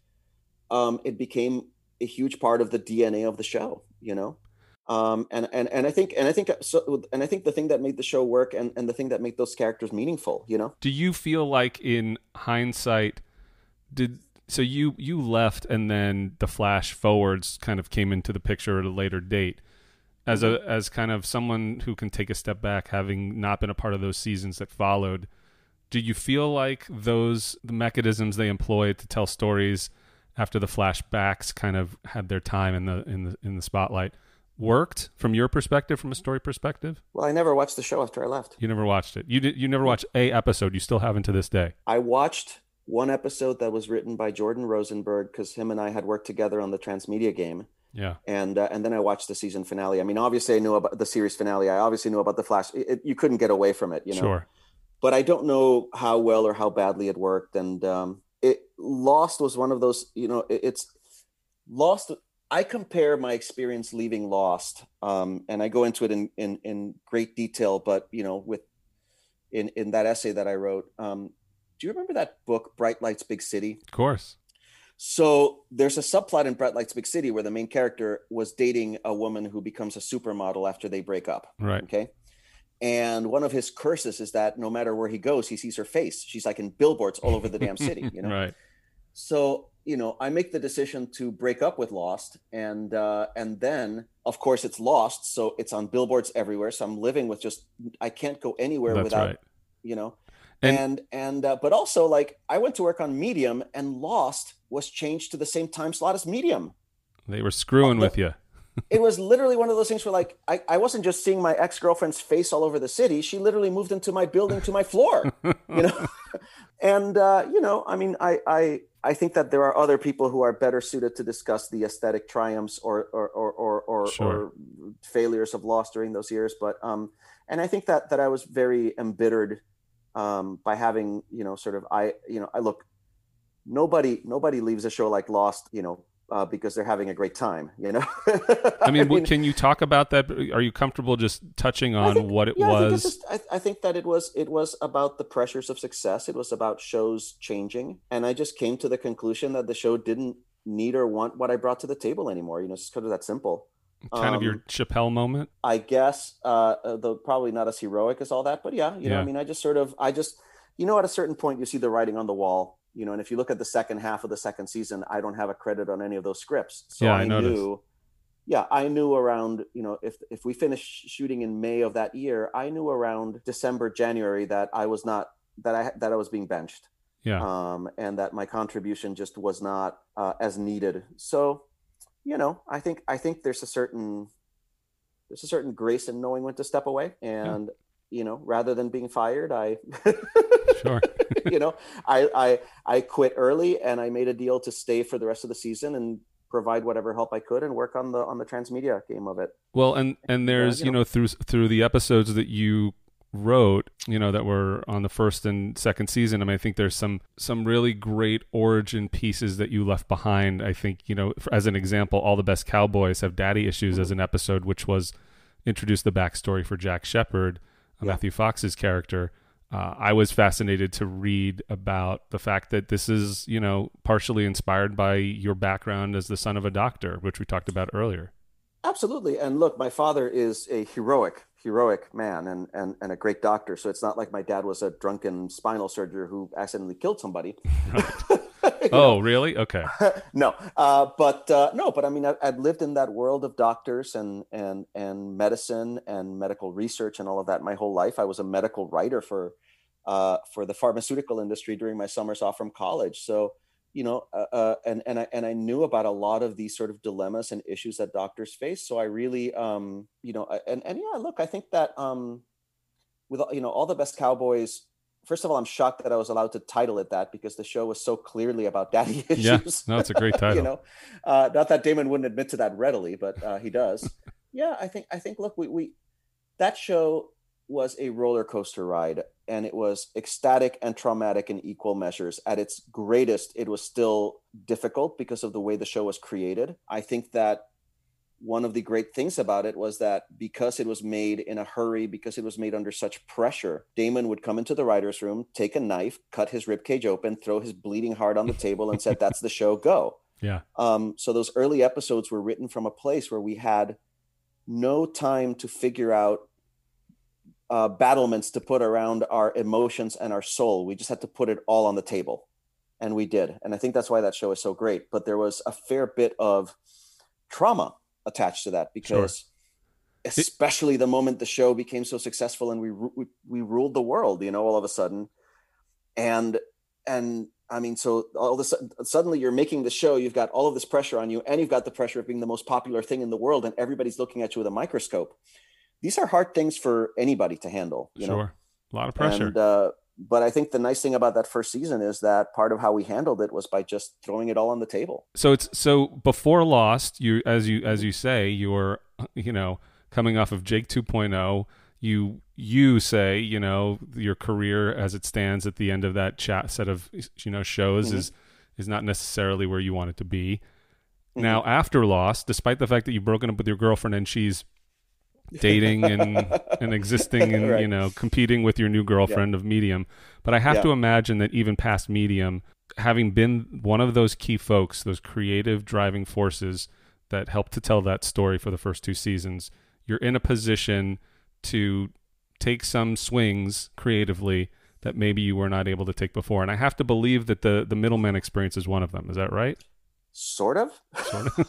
um, it became a huge part of the D N A of the show, you know? Um, and, and, and I think, and I think, so, and I think the thing that made the show work and, and the thing that made those characters meaningful, you know? Do you feel like in hindsight, did, so you, you left and then the flash forwards kind of came into the picture at a later date as a, as kind of someone who can take a step back, having not been a part of those seasons that followed. Do you feel like those, the mechanisms they employed to tell stories after the flashbacks kind of had their time in the, in the, in the spotlight, worked from your perspective, from a story perspective? Well, I never watched the show after I left. You never watched it. You did. You never watched a episode. You still haven't to this day. I watched one episode that was written by Jordan Rosenberg, because him and I had worked together on the Transmedia game. Yeah. And uh, and then I watched the season finale. I mean, obviously I knew about the series finale. I obviously knew about the Flash. It, it, you couldn't get away from it, you know. Sure. But I don't know how well or how badly it worked. And um, it Lost was one of those. You know, it, it's Lost. I compare my experience leaving Lost, um, and I go into it in, in, in great detail, but, you know, with in, in that essay that I wrote, um, do you remember that book, Bright Lights, Big City? Of course. So there's a subplot in Bright Lights, Big City where the main character was dating a woman who becomes a supermodel after they break up. Right. Okay. And one of his curses is that no matter where he goes, he sees her face. She's like in billboards all over the damn city, you know? Right. So, you know, I make the decision to break up with Lost, and uh, and then, of course, it's Lost, so it's on billboards everywhere. So I'm living with just, I can't go anywhere That's without, right. you know, and and and uh, but also, like, I went to work on Medium, and Lost was changed to the same time slot as Medium. They were screwing uh, with you. It was literally one of those things where, like, I, I wasn't just seeing my ex-girlfriend's face all over the city. She literally moved into my building to my floor, you know? And, uh, you know, I mean, I, I, I think that there are other people who are better suited to discuss the aesthetic triumphs or, or, or, or, or, Sure. or failures of Lost during those years. But, um, and I think that, that I was very embittered, um, by having, you know, sort of, I, you know, I look, nobody, nobody leaves a show like Lost, you know, Uh, because they're having a great time, you know. I mean, I mean, can you talk about that? Are you comfortable just touching on think, what it yeah, was? I think, just, I, I think that it was it was about the pressures of success. It was about shows changing, and I just came to the conclusion that the show didn't need or want what I brought to the table anymore. You know, it's just kind of that simple. Kind um, of your Chappelle moment, I guess. Uh, though probably not as heroic as all that, but yeah, you know, Yeah. I mean, I just sort of, I just, you know, at a certain point, you see the writing on the wall. You know, and if you look at the second half of the second season, I don't have a credit on any of those scripts. So Yeah, I, I noticed. knew, yeah, I knew around, you know, if if we finished shooting in May of that year, I knew around December, January that I was not, that I that I was being benched. yeah. Um, and that my contribution just was not uh, as needed. So, you know, I think I think there's a certain there's a certain grace in knowing when to step away, and Yeah. you know, rather than being fired, I Sure. you know, I, I I quit early, and I made a deal to stay for the rest of the season. And provide whatever help I could and work on the on the transmedia game of it. Well, and and there's, uh, you, you know, know, through through the episodes that you wrote, you know, that were on the first and second season. I mean, I think there's some some really great origin pieces that you left behind. I think, you know, as an example, All the Best Cowboys Have Daddy Issues mm-hmm. as an episode, which was introduced the backstory for Jack Shepherd, yeah. Matthew Fox's character. Uh, I was fascinated to read about the fact that this is, you know, partially inspired by your background as the son of a doctor, which we talked about earlier. Absolutely. And look, my father is a heroic, heroic man and, and, and a great doctor. So it's not like my dad was a drunken spinal surgeon who accidentally killed somebody. Right. Oh, know? Really? Okay. no, uh, but uh, no, but I mean, I, I'd lived in that world of doctors and, and, and medicine and medical research and all of that my whole life. I was a medical writer for, uh, for the pharmaceutical industry during my summers off from college. So, you know, uh, uh, and, and I, and I knew about a lot of these sort of dilemmas and issues that doctors face. So I really, um, you know, and, and yeah, look, I think that, um, with, you know, All the Best Cowboys, first of all, I'm shocked that I was allowed to title it that because the show was so clearly about daddy issues. Yeah, no, it's a great title. you know, uh, not that Damon wouldn't admit to that readily, but uh, he does. yeah, I think, I think, look, we, we, that show was a roller coaster ride, and it was ecstatic and traumatic in equal measures. At its greatest, it was still difficult because of the way the show was created. I think that one of the great things about it was that because it was made in a hurry, because it was made under such pressure, Damon would come into the writer's room, take a knife, cut his ribcage open, throw his bleeding heart on the table and said, that's the show, go. Yeah. Um, so those early episodes were written from a place where we had no time to figure out uh, battlements to put around our emotions and our soul. We just had to put it all on the table. And we did. And I think that's why that show is so great. But there was a fair bit of trauma attached to that because sure. especially the moment the show became so successful and we, we we ruled the world, you know, all of a sudden. And and I mean, so all of a sudden, suddenly you're making the show, you've got all of this pressure on you, and you've got the pressure of being the most popular thing in the world, and everybody's looking at you with a microscope. These are hard things for anybody to handle, you sure. know. A lot of pressure. And, uh, but I think the nice thing about that first season is that part of how we handled it was by just throwing it all on the table. So it's so before Lost, you as you as you say, you were, you know, coming off of Jake two point oh. You you say, you know, your career as it stands at the end of that chat set of, you know, shows mm-hmm. is is not necessarily where you want it to be. Mm-hmm. Now after Lost, despite the fact that you've broken up with your girlfriend and she's dating and and existing and right. you know, competing with your new girlfriend yeah. of Medium, but I have yeah. to imagine that even past Medium, having been one of those key folks, those creative driving forces that helped to tell that story for the first two seasons, you're in a position to take some swings creatively that maybe you were not able to take before. And I have to believe that the the Middleman experience is one of them. Is that right? Sort of. Sort of.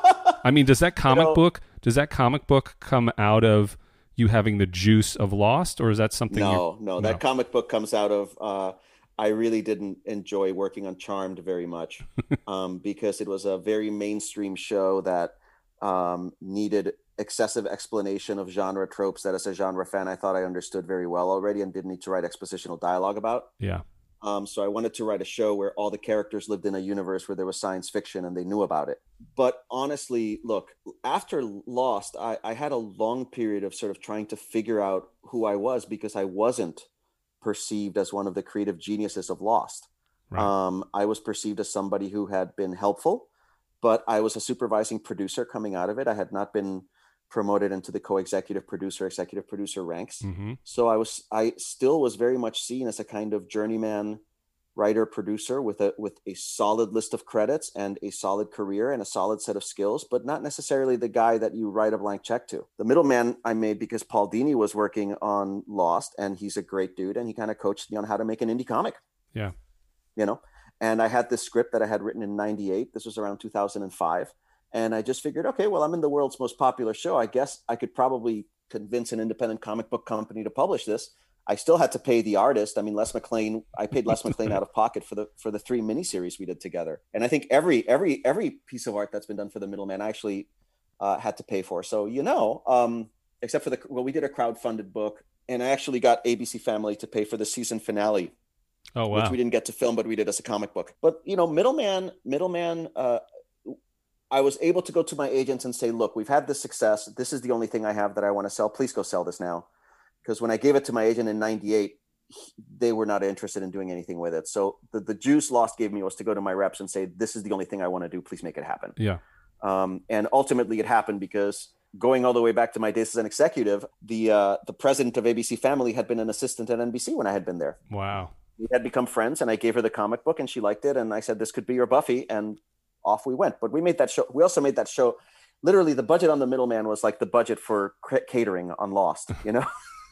I mean, does that comic you know, book does that comic book come out of you having the juice of Lost, or is that something? No, no, that no. comic book comes out of. Uh, I really didn't enjoy working on Charmed very much um, because it was a very mainstream show that um, needed excessive explanation of genre tropes that, as a genre fan, I thought I understood very well already and didn't need to write expositional dialogue about. Yeah. Um, so I wanted to write a show where all the characters lived in a universe where there was science fiction and they knew about it. But honestly, look, after Lost, I, I had a long period of sort of trying to figure out who I was because I wasn't perceived as one of the creative geniuses of Lost. Right. Um, I was perceived as somebody who had been helpful, but I was a supervising producer coming out of it. I had not been promoted into the co-executive producer, executive producer ranks. Mm-hmm. So I was, I still was very much seen as a kind of journeyman writer producer with a, with a solid list of credits and a solid career and a solid set of skills, but not necessarily the guy that you write a blank check to. The middleman I made because Paul Dini was working on Lost, and he's a great dude. And he kind of coached me on how to make an indie comic. Yeah. You know, and I had this script that I had written in ninety-eight. This was around two thousand five. And I just figured, okay, well, I'm in the world's most popular show. I guess I could probably convince an independent comic book company to publish this. I still had to pay the artist. I mean, Les McLean, I paid Les McLean out of pocket for the for the three miniseries we did together. And I think every every every piece of art that's been done for the middleman, I actually uh, had to pay for. So, you know, um, except for the, well, we did a crowdfunded book, and I actually got A B C Family to pay for the season finale. Oh, wow. Which we didn't get to film, but we did as a comic book. But, you know, middleman, middleman, uh, I was able to go to my agents and say, look, we've had this success. This is the only thing I have that I want to sell. Please go sell this now. Because when I gave it to my agent in ninety-eight, they were not interested in doing anything with it. So the, the juice Lost gave me was to go to my reps and say, this is the only thing I want to do. Please make it happen. Yeah. Um, and ultimately it happened because going all the way back to my days as an executive, the uh, the president of A B C Family had been an assistant at N B C when I had been there. Wow. We had become friends, and I gave her the comic book and she liked it. And I said, this could be your Buffy. And off we went. But we made that show. We also made that show. Literally the budget on The Middleman was like the budget for catering on Lost, you know?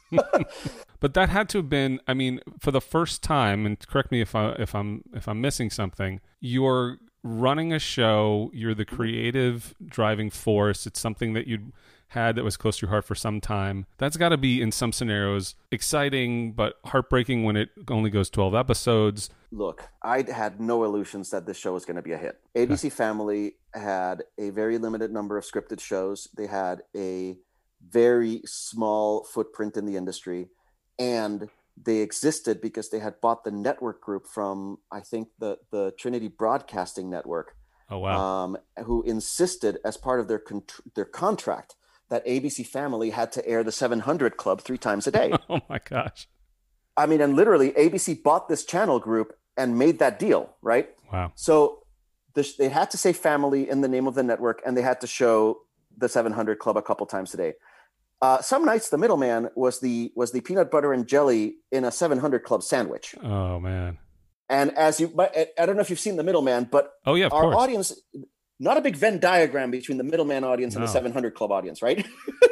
But that had to have been, I mean, for the first time, and correct me if I if I'm if I'm missing something, you're running a show, you're the creative driving force. It's something that you had that was close to your heart for some time. That's got to be, in some scenarios, exciting but heartbreaking when it only goes twelve episodes. Look, I had no illusions that this show was going to be a hit. A B C Family had a very limited number of scripted shows. They had a very small footprint in the industry, and they existed because they had bought the network group from, I think, the the Trinity Broadcasting Network. Oh wow! Um, who insisted, as part of their con- their contract, that A B C Family had to air the seven hundred Club three times a day. Oh my gosh! I mean, and literally, A B C bought this channel group and made that deal, right? Wow! So this, they had to say family in the name of the network, and they had to show the seven hundred Club a couple times a day. Uh, some nights the middleman was the was the peanut butter and jelly in a seven hundred Club sandwich. Oh man! And as you, but I don't know if you've seen the middleman, but oh yeah, of our course. audience, not a big Venn diagram between the middleman audience and No. the seven hundred Club audience, right?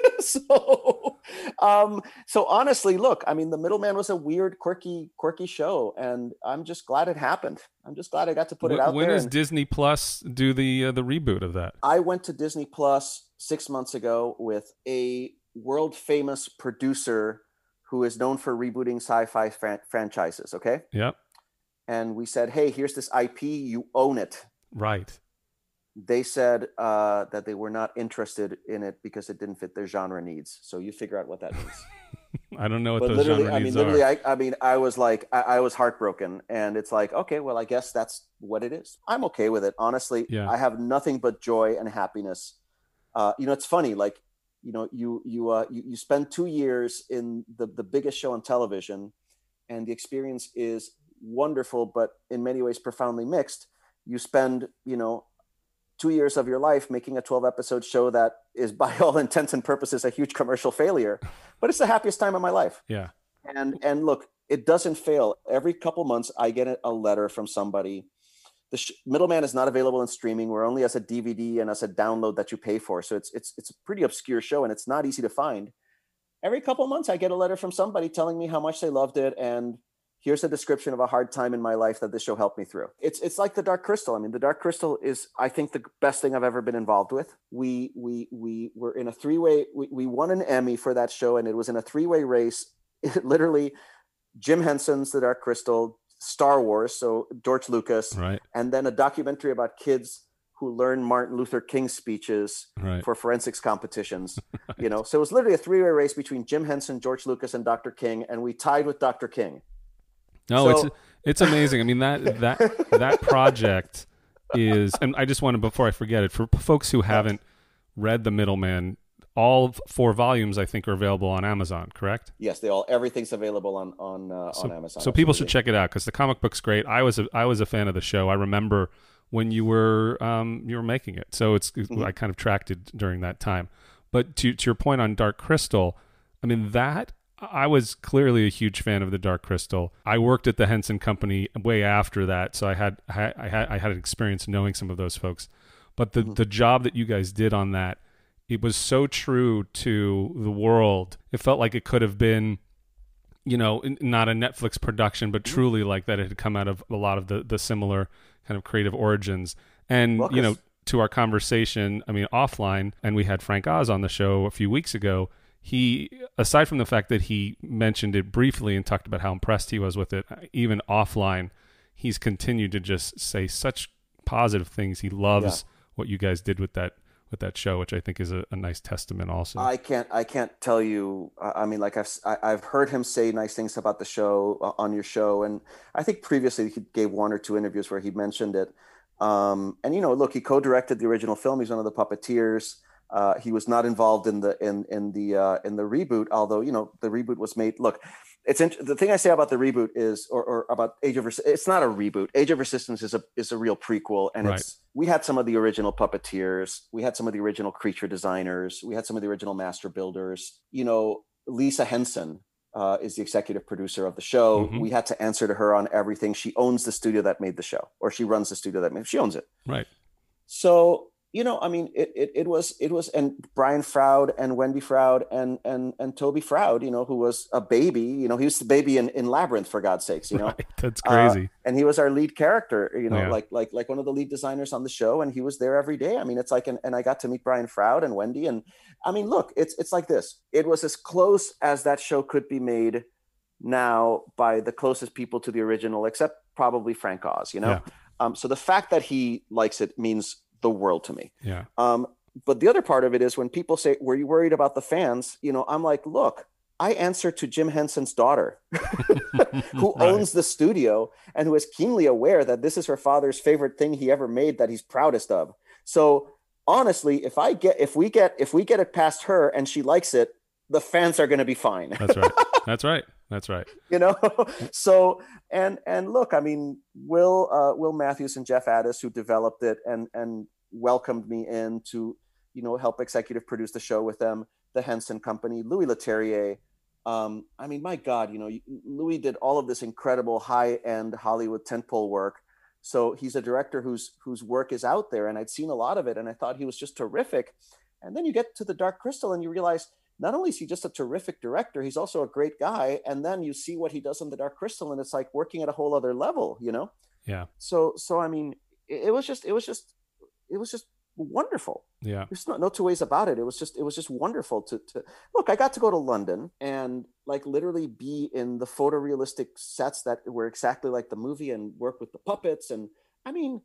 so, um, so honestly, look, I mean, the middleman was a weird, quirky, quirky show, and I'm just glad it happened. I'm just glad I got to put when, it out when there. does and Disney Plus do the uh, the reboot of that? I went to Disney Plus six months ago with a world famous producer who is known for rebooting sci-fi fran- franchises. Okay. Yep. And we said, hey, here's this I P, you own it. Right. They said uh, that they were not interested in it because it didn't fit their genre needs. So you figure out what that means. I don't know what But those literally, genre I mean, needs literally, are. I, I mean, I was like, I, I was heartbroken, and it's like, okay, well, I guess that's what it is. I'm okay with it, honestly. Yeah. I have nothing but joy and happiness. Uh, you know, it's funny, like, you know, you you uh, you, you spend two years in the the biggest show on television, and the experience is wonderful, but in many ways profoundly mixed. You spend, you know, two years of your life making a twelve episode show that is, by all intents and purposes, a huge commercial failure, but it's the happiest time of my life. Yeah. And and look, it doesn't fail. Every couple months, I get a letter from somebody. The sh- middleman is not available in streaming. We're only as a D V D and as a download that you pay for. So it's it's it's a pretty obscure show, and it's not easy to find. Every couple months, I get a letter from somebody telling me how much they loved it, and here's a description of a hard time in my life that this show helped me through. It's it's like The Dark Crystal. I mean, The Dark Crystal is, I think, the best thing I've ever been involved with. We we we were in a three-way. We, we won an Emmy for that show, and it was in a three-way race. It, literally, Jim Henson's The Dark Crystal, Star Wars, so George Lucas, Right. and then a documentary about kids who learn Martin Luther King speeches Right. for forensics competitions. You know, so it was literally a three-way race between Jim Henson, George Lucas, and Doctor King, and we tied with Doctor King. No, So- it's it's amazing. I mean, that that that project is, and I just want to, before I forget it, for folks who haven't read The Middleman, all four volumes I think are available on Amazon. Correct? Yes, they all everything's available on on uh, So, on Amazon. so people should absolutely. check it out because the comic book's great. I was a, I was a fan of the show. I remember when you were um, you were making it, so it's Mhm. I kind of tracked it during that time. But to to your point on Dark Crystal, I mean that. I was clearly a huge fan of the Dark Crystal. I worked at the Henson Company way after that, so I had I, I had I had an experience knowing some of those folks. But the Mhm. the job that you guys did on that, it was so true to the world. It felt like it could have been, you know, n- not a Netflix production, but truly like that it had come out of a lot of the the similar kind of creative origins. And Well, you know, 'cause- to our conversation, I mean, offline, and we had Frank Oz on the show a few weeks ago. He, aside from the fact that he mentioned it briefly and talked about how impressed he was with it, even offline, he's continued to just say such positive things. He loves what you guys did with that with that show, which I think is a, a nice testament also. I can't I can't tell you. uh, I mean, like I've I- I've heard him say nice things about the show uh, on your show, and I think previously he gave one or two interviews where he mentioned it. Um, and you know, look, he co-directed the original film. He's one of the puppeteers. Uh, he was not involved in the in in the uh, in the reboot, although you know the reboot was made. Look, it's int- the thing I say about the reboot is, or, or about Age of Resistance. It's not a reboot. Age of Resistance is a is a real prequel, and Right. it's we had some of the original puppeteers, we had some of the original creature designers, we had some of the original master builders. You know, Lisa Henson uh, is the executive producer of the show. Mhm. We had to answer to her on everything. She owns the studio that made the show, or she runs the studio that made. She owns it. Right. So, you know, I mean, it, it, it was, it was, and Brian Froud and Wendy Froud and, and, and Toby Froud, you know, who was a baby, you know, he was the baby in, in Labyrinth, for God's sakes, you know, Right. That's crazy. Uh, and he was our lead character, you know, Yeah. like, like, like one of the lead designers on the show. And he was there every day. I mean, it's like, and, and I got to meet Brian Froud and Wendy. And I mean, look, it's, it's like this, it was as close as that show could be made now by the closest people to the original, except probably Frank Oz, you know? Yeah. Um, so the fact that he likes it means the world to me. Yeah. Um, but the other part of it is when people say, were you worried about the fans? You know, I'm like, look, I answer to Jim Henson's daughter, who Right. owns the studio and who is keenly aware that this is her father's favorite thing he ever made that he's proudest of. So honestly, if I get, if we get, if we get it past her and she likes it, the fans are going to be fine. That's right. That's right. That's right. You know, so and and look, I mean, Will uh, Will Matthews and Jeff Addis, who developed it and and welcomed me in to, you know, help executive produce the show with them, the Henson Company, Louis Leterrier. Um, I mean, my God, you know, Louis did all of this incredible high end Hollywood tentpole work. So he's a director whose whose work is out there, and I'd seen a lot of it, and I thought he was just terrific. And then you get to the Dark Crystal, and you realize, not only is he just a terrific director, he's also a great guy. And then you see what he does in the Dark Crystal, and it's like working at a whole other level, you know? Yeah. So, so I mean, it, it was just, it was just, it was just wonderful. Yeah. There's no, no two ways about it. It was just, it was just wonderful to, to look. I got to go to London and like literally be in the photorealistic sets that were exactly like the movie and work with the puppets. And I mean,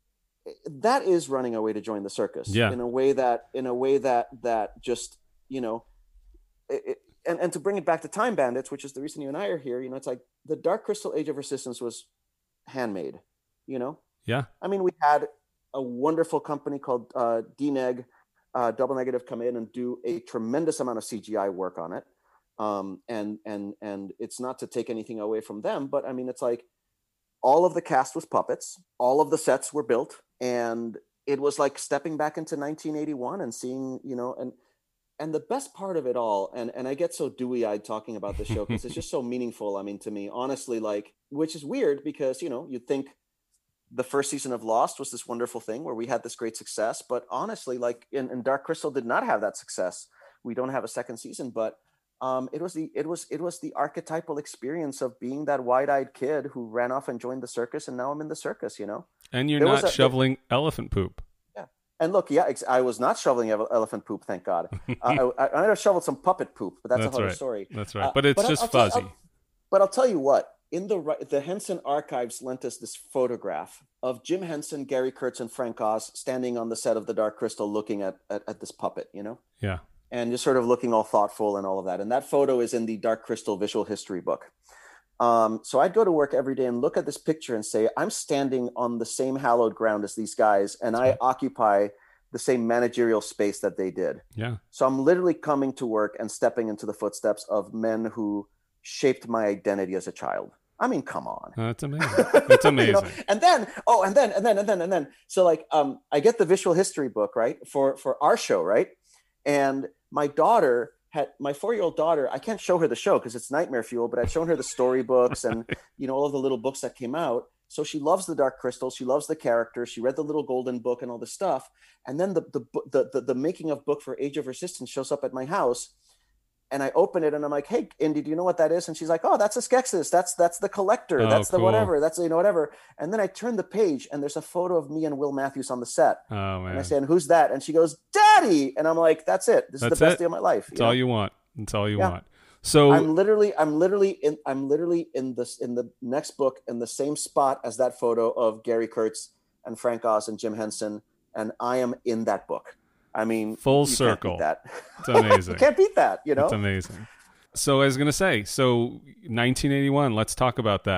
that is running away to join the circus. Yeah. In a way that, in a way that, that just, you know, It, it, and, and to bring it back to Time Bandits, which is the reason you and I are here, you know, it's like the Dark Crystal Age of Resistance was handmade, you know? Yeah. I mean, we had a wonderful company called uh, D Neg, uh, Double Negative, come in and do a tremendous amount of C G I work on it. Um, and, and, and it's not to take anything away from them, but I mean, it's like all of the cast was puppets, all of the sets were built, and it was like stepping back into nineteen eighty-one and seeing, you know, and, And the best part of it all, and, and I get so dewy-eyed talking about the show because it's just so meaningful. I mean, to me, honestly, like, which is weird because, you know, you'd think the first season of Lost was this wonderful thing where we had this great success. But honestly, like, in, in Dark Crystal did not have that success. We don't have a second season, but um, it was the it was it was the archetypal experience of being that wide-eyed kid who ran off and joined the circus, and now I'm in the circus, you know. And you're There not was a- shoveling elephant poop. And look, yeah, ex- I was not shoveling ele- elephant poop, thank God. Uh, I, I might have shoveled some puppet poop, but that's, That's a whole right. story. That's right. Uh, But it's I'll- just I'll tell- fuzzy. I'll- but I'll tell you what, in the ri- the Henson archives lent us this photograph of Jim Henson, Gary Kurtz, and Frank Oz standing on the set of the Dark Crystal looking at, at, at this puppet, you know? Yeah. And just sort of looking all thoughtful and all of that. And that photo is in the Dark Crystal visual history book. Um, so I'd go to work every day and look at this picture and say, I'm standing on the same hallowed ground as these guys, and I right. occupy the same managerial space that they did. Yeah. So I'm literally coming to work and stepping into the footsteps of men who shaped my identity as a child. I mean, come on. That's amazing. It's amazing. You know? And then, oh, and then, and then, and then, and then. So like, um, I get the visual history book, right, for, for our show, right? And my daughter had, my four-year-old daughter, I can't show her the show because it's nightmare fuel, but I'd shown her the storybooks and, you know, all of the little books that came out. So she loves the Dark Crystal. She loves the characters. She read the little golden book and all this stuff. And then the the the the, the making of book for Age of Resistance shows up at my house, and I open it and I'm like, "Hey, Indy, do you know what that is?" And she's like, "Oh, that's a Skeksis. That's that's the collector. Oh, that's the cool. whatever. That's, you know, whatever." And then I turn the page and there's a photo of me and Will Matthews on the set. Oh, man. And I say, "And who's that?" And she goes, "Daddy." And I'm like, "That's it. This That's is the best it? day of my life." That's you know? all you want. That's all you Yeah. want. So I'm literally, I'm literally in, I'm literally in this, in the next book, in the same spot as that photo of Gary Kurtz and Frank Oz and Jim Henson, and I am in that book. I mean, Full you circle. Can't beat that. it's amazing. You can't beat that, you know. It's amazing. So I was going to say, so nineteen eighty-one, let's talk about that.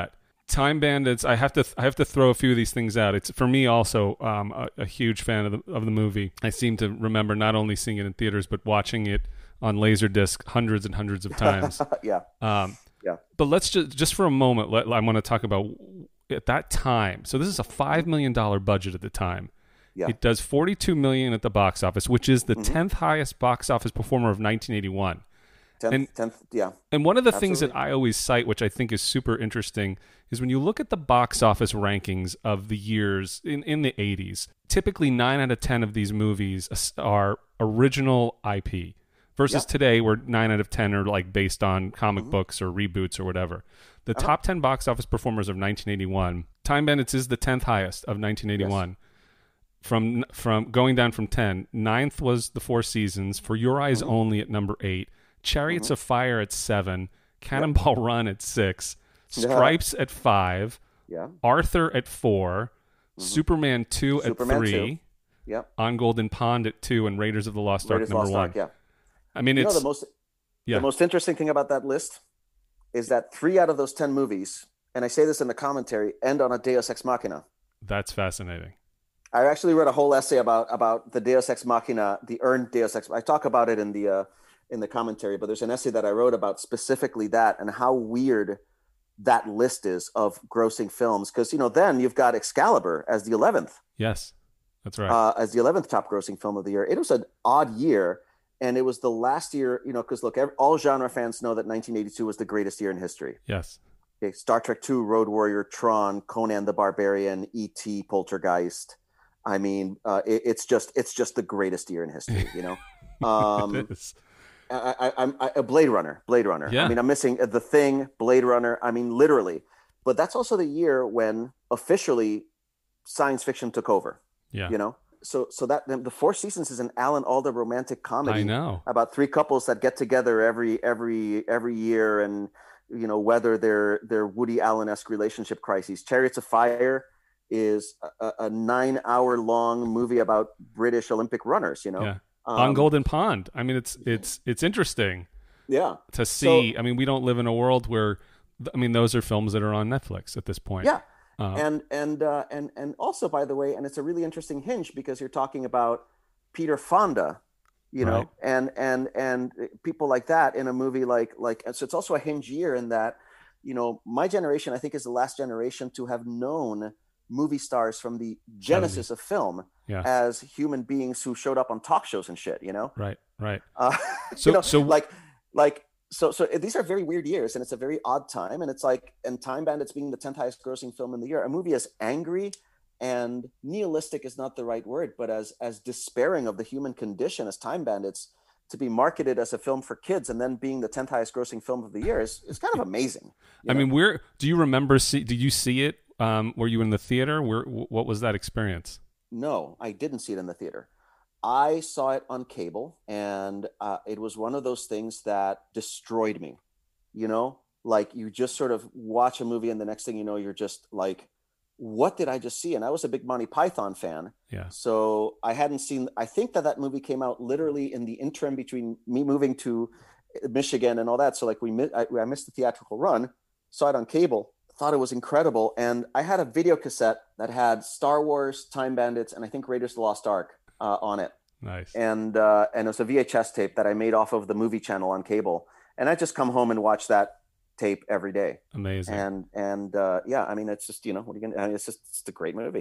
Time Bandits. I have to I have to throw a few of these things out. It's for me also um, a, a huge fan of the of the movie. I seem to remember not only seeing it in theaters but watching it on Laserdisc hundreds and hundreds of times. yeah. Um, yeah. But let's just just for a moment. Let, I want to talk about at that time. So this is a five million dollar budget at the time. Yeah. It does forty-two million dollars at the box office, which is the Mm-hmm. tenth highest box office performer of nineteen eighty-one. tenth, and, tenth, yeah. And one of the Absolutely. things that I always cite, which I think is super interesting, is when you look at the box office rankings of the years in, in the eighties, typically nine out of ten of these movies are original I P versus Yeah. today where nine out of ten are like based on comic Mm-hmm. books or reboots or whatever. The Uh-huh. top ten box office performers of nineteen eighty-one, Time Bandits is the tenth highest of nineteen eighty-one. Yes. From from going down from ten, ninth was The Four Seasons, For Your Eyes Mm-hmm. Only at number eight, Chariots Mm-hmm. of Fire at seven, Cannonball yep. Run at six, Yeah. Stripes at five, Yeah. Arthur at four, mm-hmm. Superman two Superman at three, two. Yep. On Golden Pond at two, and Raiders of the Lost Ark Raiders number Lost one. Ark, yeah. I mean, you it's know the most yeah. the most interesting thing about that list is that three out of those ten movies, and I say this in the commentary, end on a Deus Ex Machina. That's fascinating. I actually read a whole essay about about the Deus Ex Machina, the earned Deus Ex. I talk about it in the uh, in the commentary, but there's an essay that I wrote about specifically that and how weird that list is of grossing films. Because you know, then you've got Excalibur as the eleventh. Yes, that's right. Uh, as the eleventh top grossing film of the year. It was an odd year, and it was the last year. You know, because look, every, all genre fans know that nineteen eighty-two was the greatest year in history. Yes. Okay, Star Trek two, Road Warrior, Tron, Conan the Barbarian, E T, Poltergeist. I mean, uh, it, it's just it's just the greatest year in history, you know. Um, it is. I, I, I'm a Blade Runner, Blade Runner. Yeah. I mean, I'm missing The Thing, Blade Runner. I mean, literally. But that's also the year when officially science fiction took over. Yeah. You know, so so that the Four Seasons is an Alan Alda romantic comedy. I know. About three couples that get together every every every year and you know weather their their Woody Allen-esque relationship crises. Chariots of Fire is a, a nine hour long movie about British Olympic runners, you know, yeah. um, on Golden Pond. I mean, it's, it's, it's interesting yeah, to see. So, I mean, we don't live in a world where, I mean, those are films that are on Netflix at this point. Yeah. Uh, and, and, uh, and, and also by the way, and it's a really interesting hinge because you're talking about Peter Fonda, you know, right. and, and, and people like that in a movie like, like, so it's also a hinge year in that, you know, my generation, I think is the last generation to have known movie stars from the genesis of film yeah. as human beings who showed up on talk shows and shit, you know? Right, right. Uh, so, you know, so like, like, so, so these are very weird years and it's a very odd time. And it's like, and Time Bandits being the tenth highest grossing film in the year, a movie as angry and nihilistic is not the right word, but as, as despairing of the human condition as Time Bandits to be marketed as a film for kids and then being the tenth highest grossing film of the year is, is kind of amazing. I know? mean, where, do you remember, see, did you see it? Um, were you in the theater? Where, what was that experience? No, I didn't see it in the theater. I saw it on cable, and uh, it was one of those things that destroyed me. You know, like you just sort of watch a movie, and the next thing you know, you're just like, "What did I just see?" And I was a big Monty Python fan, yeah. So I hadn't seen. I think that that movie came out literally in the interim between me moving to Michigan and all that. So like we, I, I missed the theatrical run, saw it on cable. Thought it was incredible. And I had a video cassette that had Star Wars, Time Bandits, and I think Raiders of the Lost Ark uh, on it. Nice. And uh, and it was a V H S tape that I made off of the movie channel on cable. And I just come home and watch that tape every day. Amazing. And and uh, yeah, I mean, it's just, you know, what are you gonna, I mean, it's just, it's a great movie.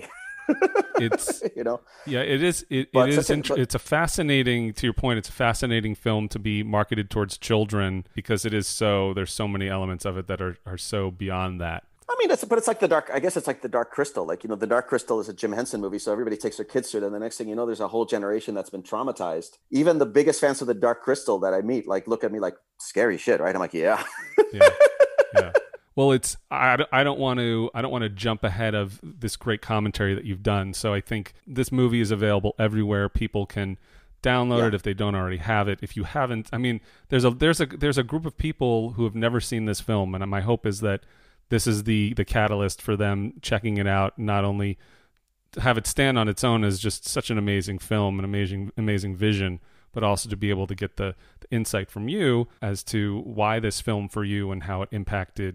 It's, you know, yeah, it is. It, But it is. such a- int- but- it's a fascinating, to your point, it's a fascinating film to be marketed towards children because it is so, there's so many elements of it that are, are so beyond that. I mean, it's, but it's like the dark, I guess it's like the Dark Crystal. Like, you know, the Dark Crystal is a Jim Henson movie. So everybody takes their kids to it. And the next thing you know, there's a whole generation that's been traumatized. Even the biggest fans of the Dark Crystal that I meet, like, look at me like scary shit. Right. I'm like, yeah. Yeah. Yeah. Well, it's, I, I don't want to, I don't want to jump ahead of this great commentary that you've done. So I think this movie is available everywhere. People can download Yeah. it if they don't already have it. If you haven't, I mean, there's a, there's a, there's a group of people who have never seen this film. And my hope is that this is the the catalyst for them checking it out, not only to have it stand on its own as just such an amazing film, an amazing amazing vision, but also to be able to get the, the insight from you as to why this film for you and how it impacted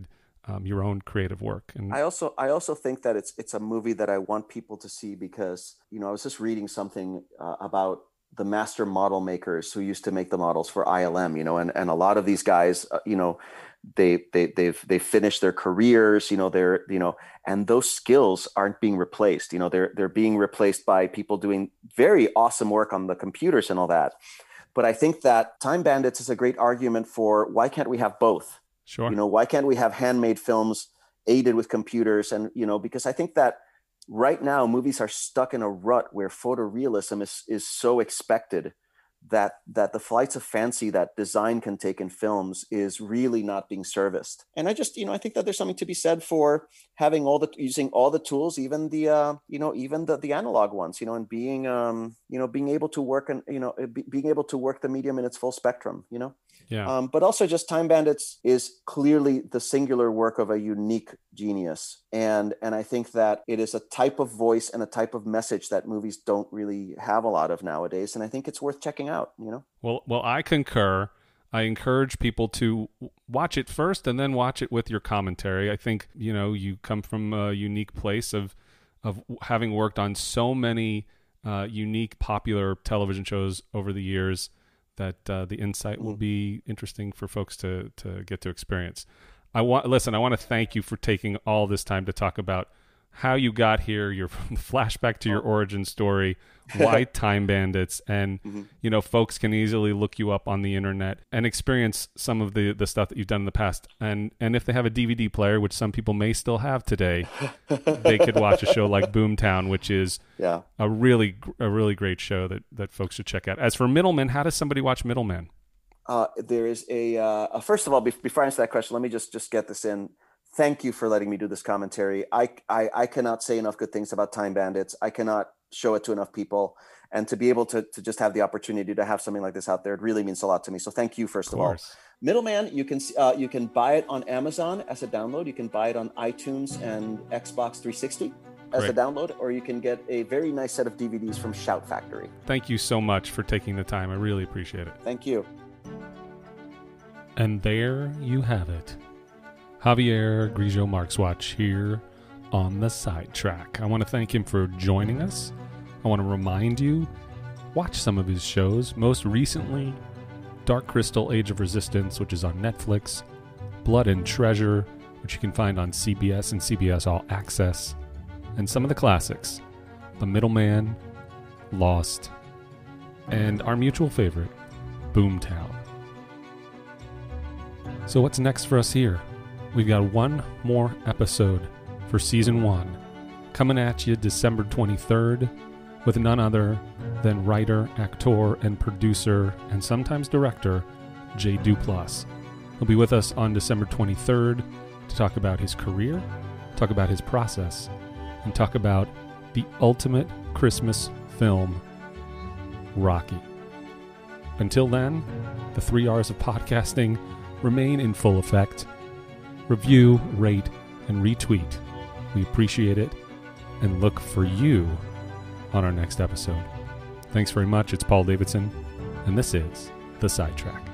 um, your own creative work. And I also I also think that it's it's a movie that I want people to see because, you know, I was just reading something uh, about the master model makers who used to make the models for I L M, you know, and, and a lot of these guys, uh, you know, they they they've they've finished their careers, you know, they're, you know, and those skills aren't being replaced. You know, they're they're being replaced by people doing very awesome work on the computers and all that. But I think that Time Bandits is a great argument for why can't we have both? Sure. You know, why can't we have handmade films aided with computers? And, you know, because I think that right now movies are stuck in a rut where photorealism is, is so expected that that the flights of fancy that design can take in films is really not being serviced. And I just, you know, I think that there's something to be said for having all the, using all the tools, even the, uh, you know, even the, the analog ones, you know, and being, um, you know, being able to work and, you know, be, being able to work the medium in its full spectrum, you know? Yeah. Um, but also just Time Bandits is clearly the singular work of a unique genius. And, and I think that it is a type of voice and a type of message that movies don't really have a lot of nowadays. And I think it's worth checking out, you know? Well, well, I concur. I encourage people to watch it first and then watch it with your commentary. I think, you know, you come from a unique place of, of having worked on so many uh, unique, popular television shows over the years, that uh, the insight will be interesting for folks to to get to experience. I want listen. I want to thank you for taking all this time to talk about how you got here, your flashback to your origin story, why Time Bandits, and mm-hmm. you know, folks can easily look you up on the internet and experience some of the the stuff that you've done in the past. And and if they have a D V D player, which some people may still have today, they could watch a show like Boomtown, which is yeah. a really a really great show that that folks should check out. As for Middleman, how does somebody watch Middleman? Uh, there is a uh, first of all, before I answer that question, let me just just get this in. Thank you for letting me do this commentary. I, I I cannot say enough good things about Time Bandits. I cannot show it to enough people. And to be able to, to just have the opportunity to have something like this out there, it really means a lot to me. So thank you, first of, of all. Middleman, you can uh, you can buy it on Amazon as a download. You can buy it on iTunes and Xbox three sixty as Great. a download, or you can get a very nice set of D V Ds from Shout Factory. Thank you so much for taking the time. I really appreciate it. Thank you. And there you have it. Javier Grillo-Marxuach here on The Sidetrack. I want to thank him for joining us. I want to remind you, watch some of his shows. Most recently, Dark Crystal Age of Resistance, which is on Netflix, Blood and Treasure, which you can find on C B S and C B S All Access, and some of the classics, The Middleman, Lost, and our mutual favorite, Boomtown. So what's next for us here? We've got one more episode for season one, coming at you December twenty-third, with none other than writer, actor, and producer, and sometimes director, Jay Duplass. He'll be with us on December twenty-third to talk about his career, talk about his process, and talk about the ultimate Christmas film, Rocky. Until then, the three R's of podcasting remain in full effect. Review, rate, and retweet. We appreciate it and look for you on our next episode. Thanks very much. It's Paul Davidson, and this is The Sidetrack.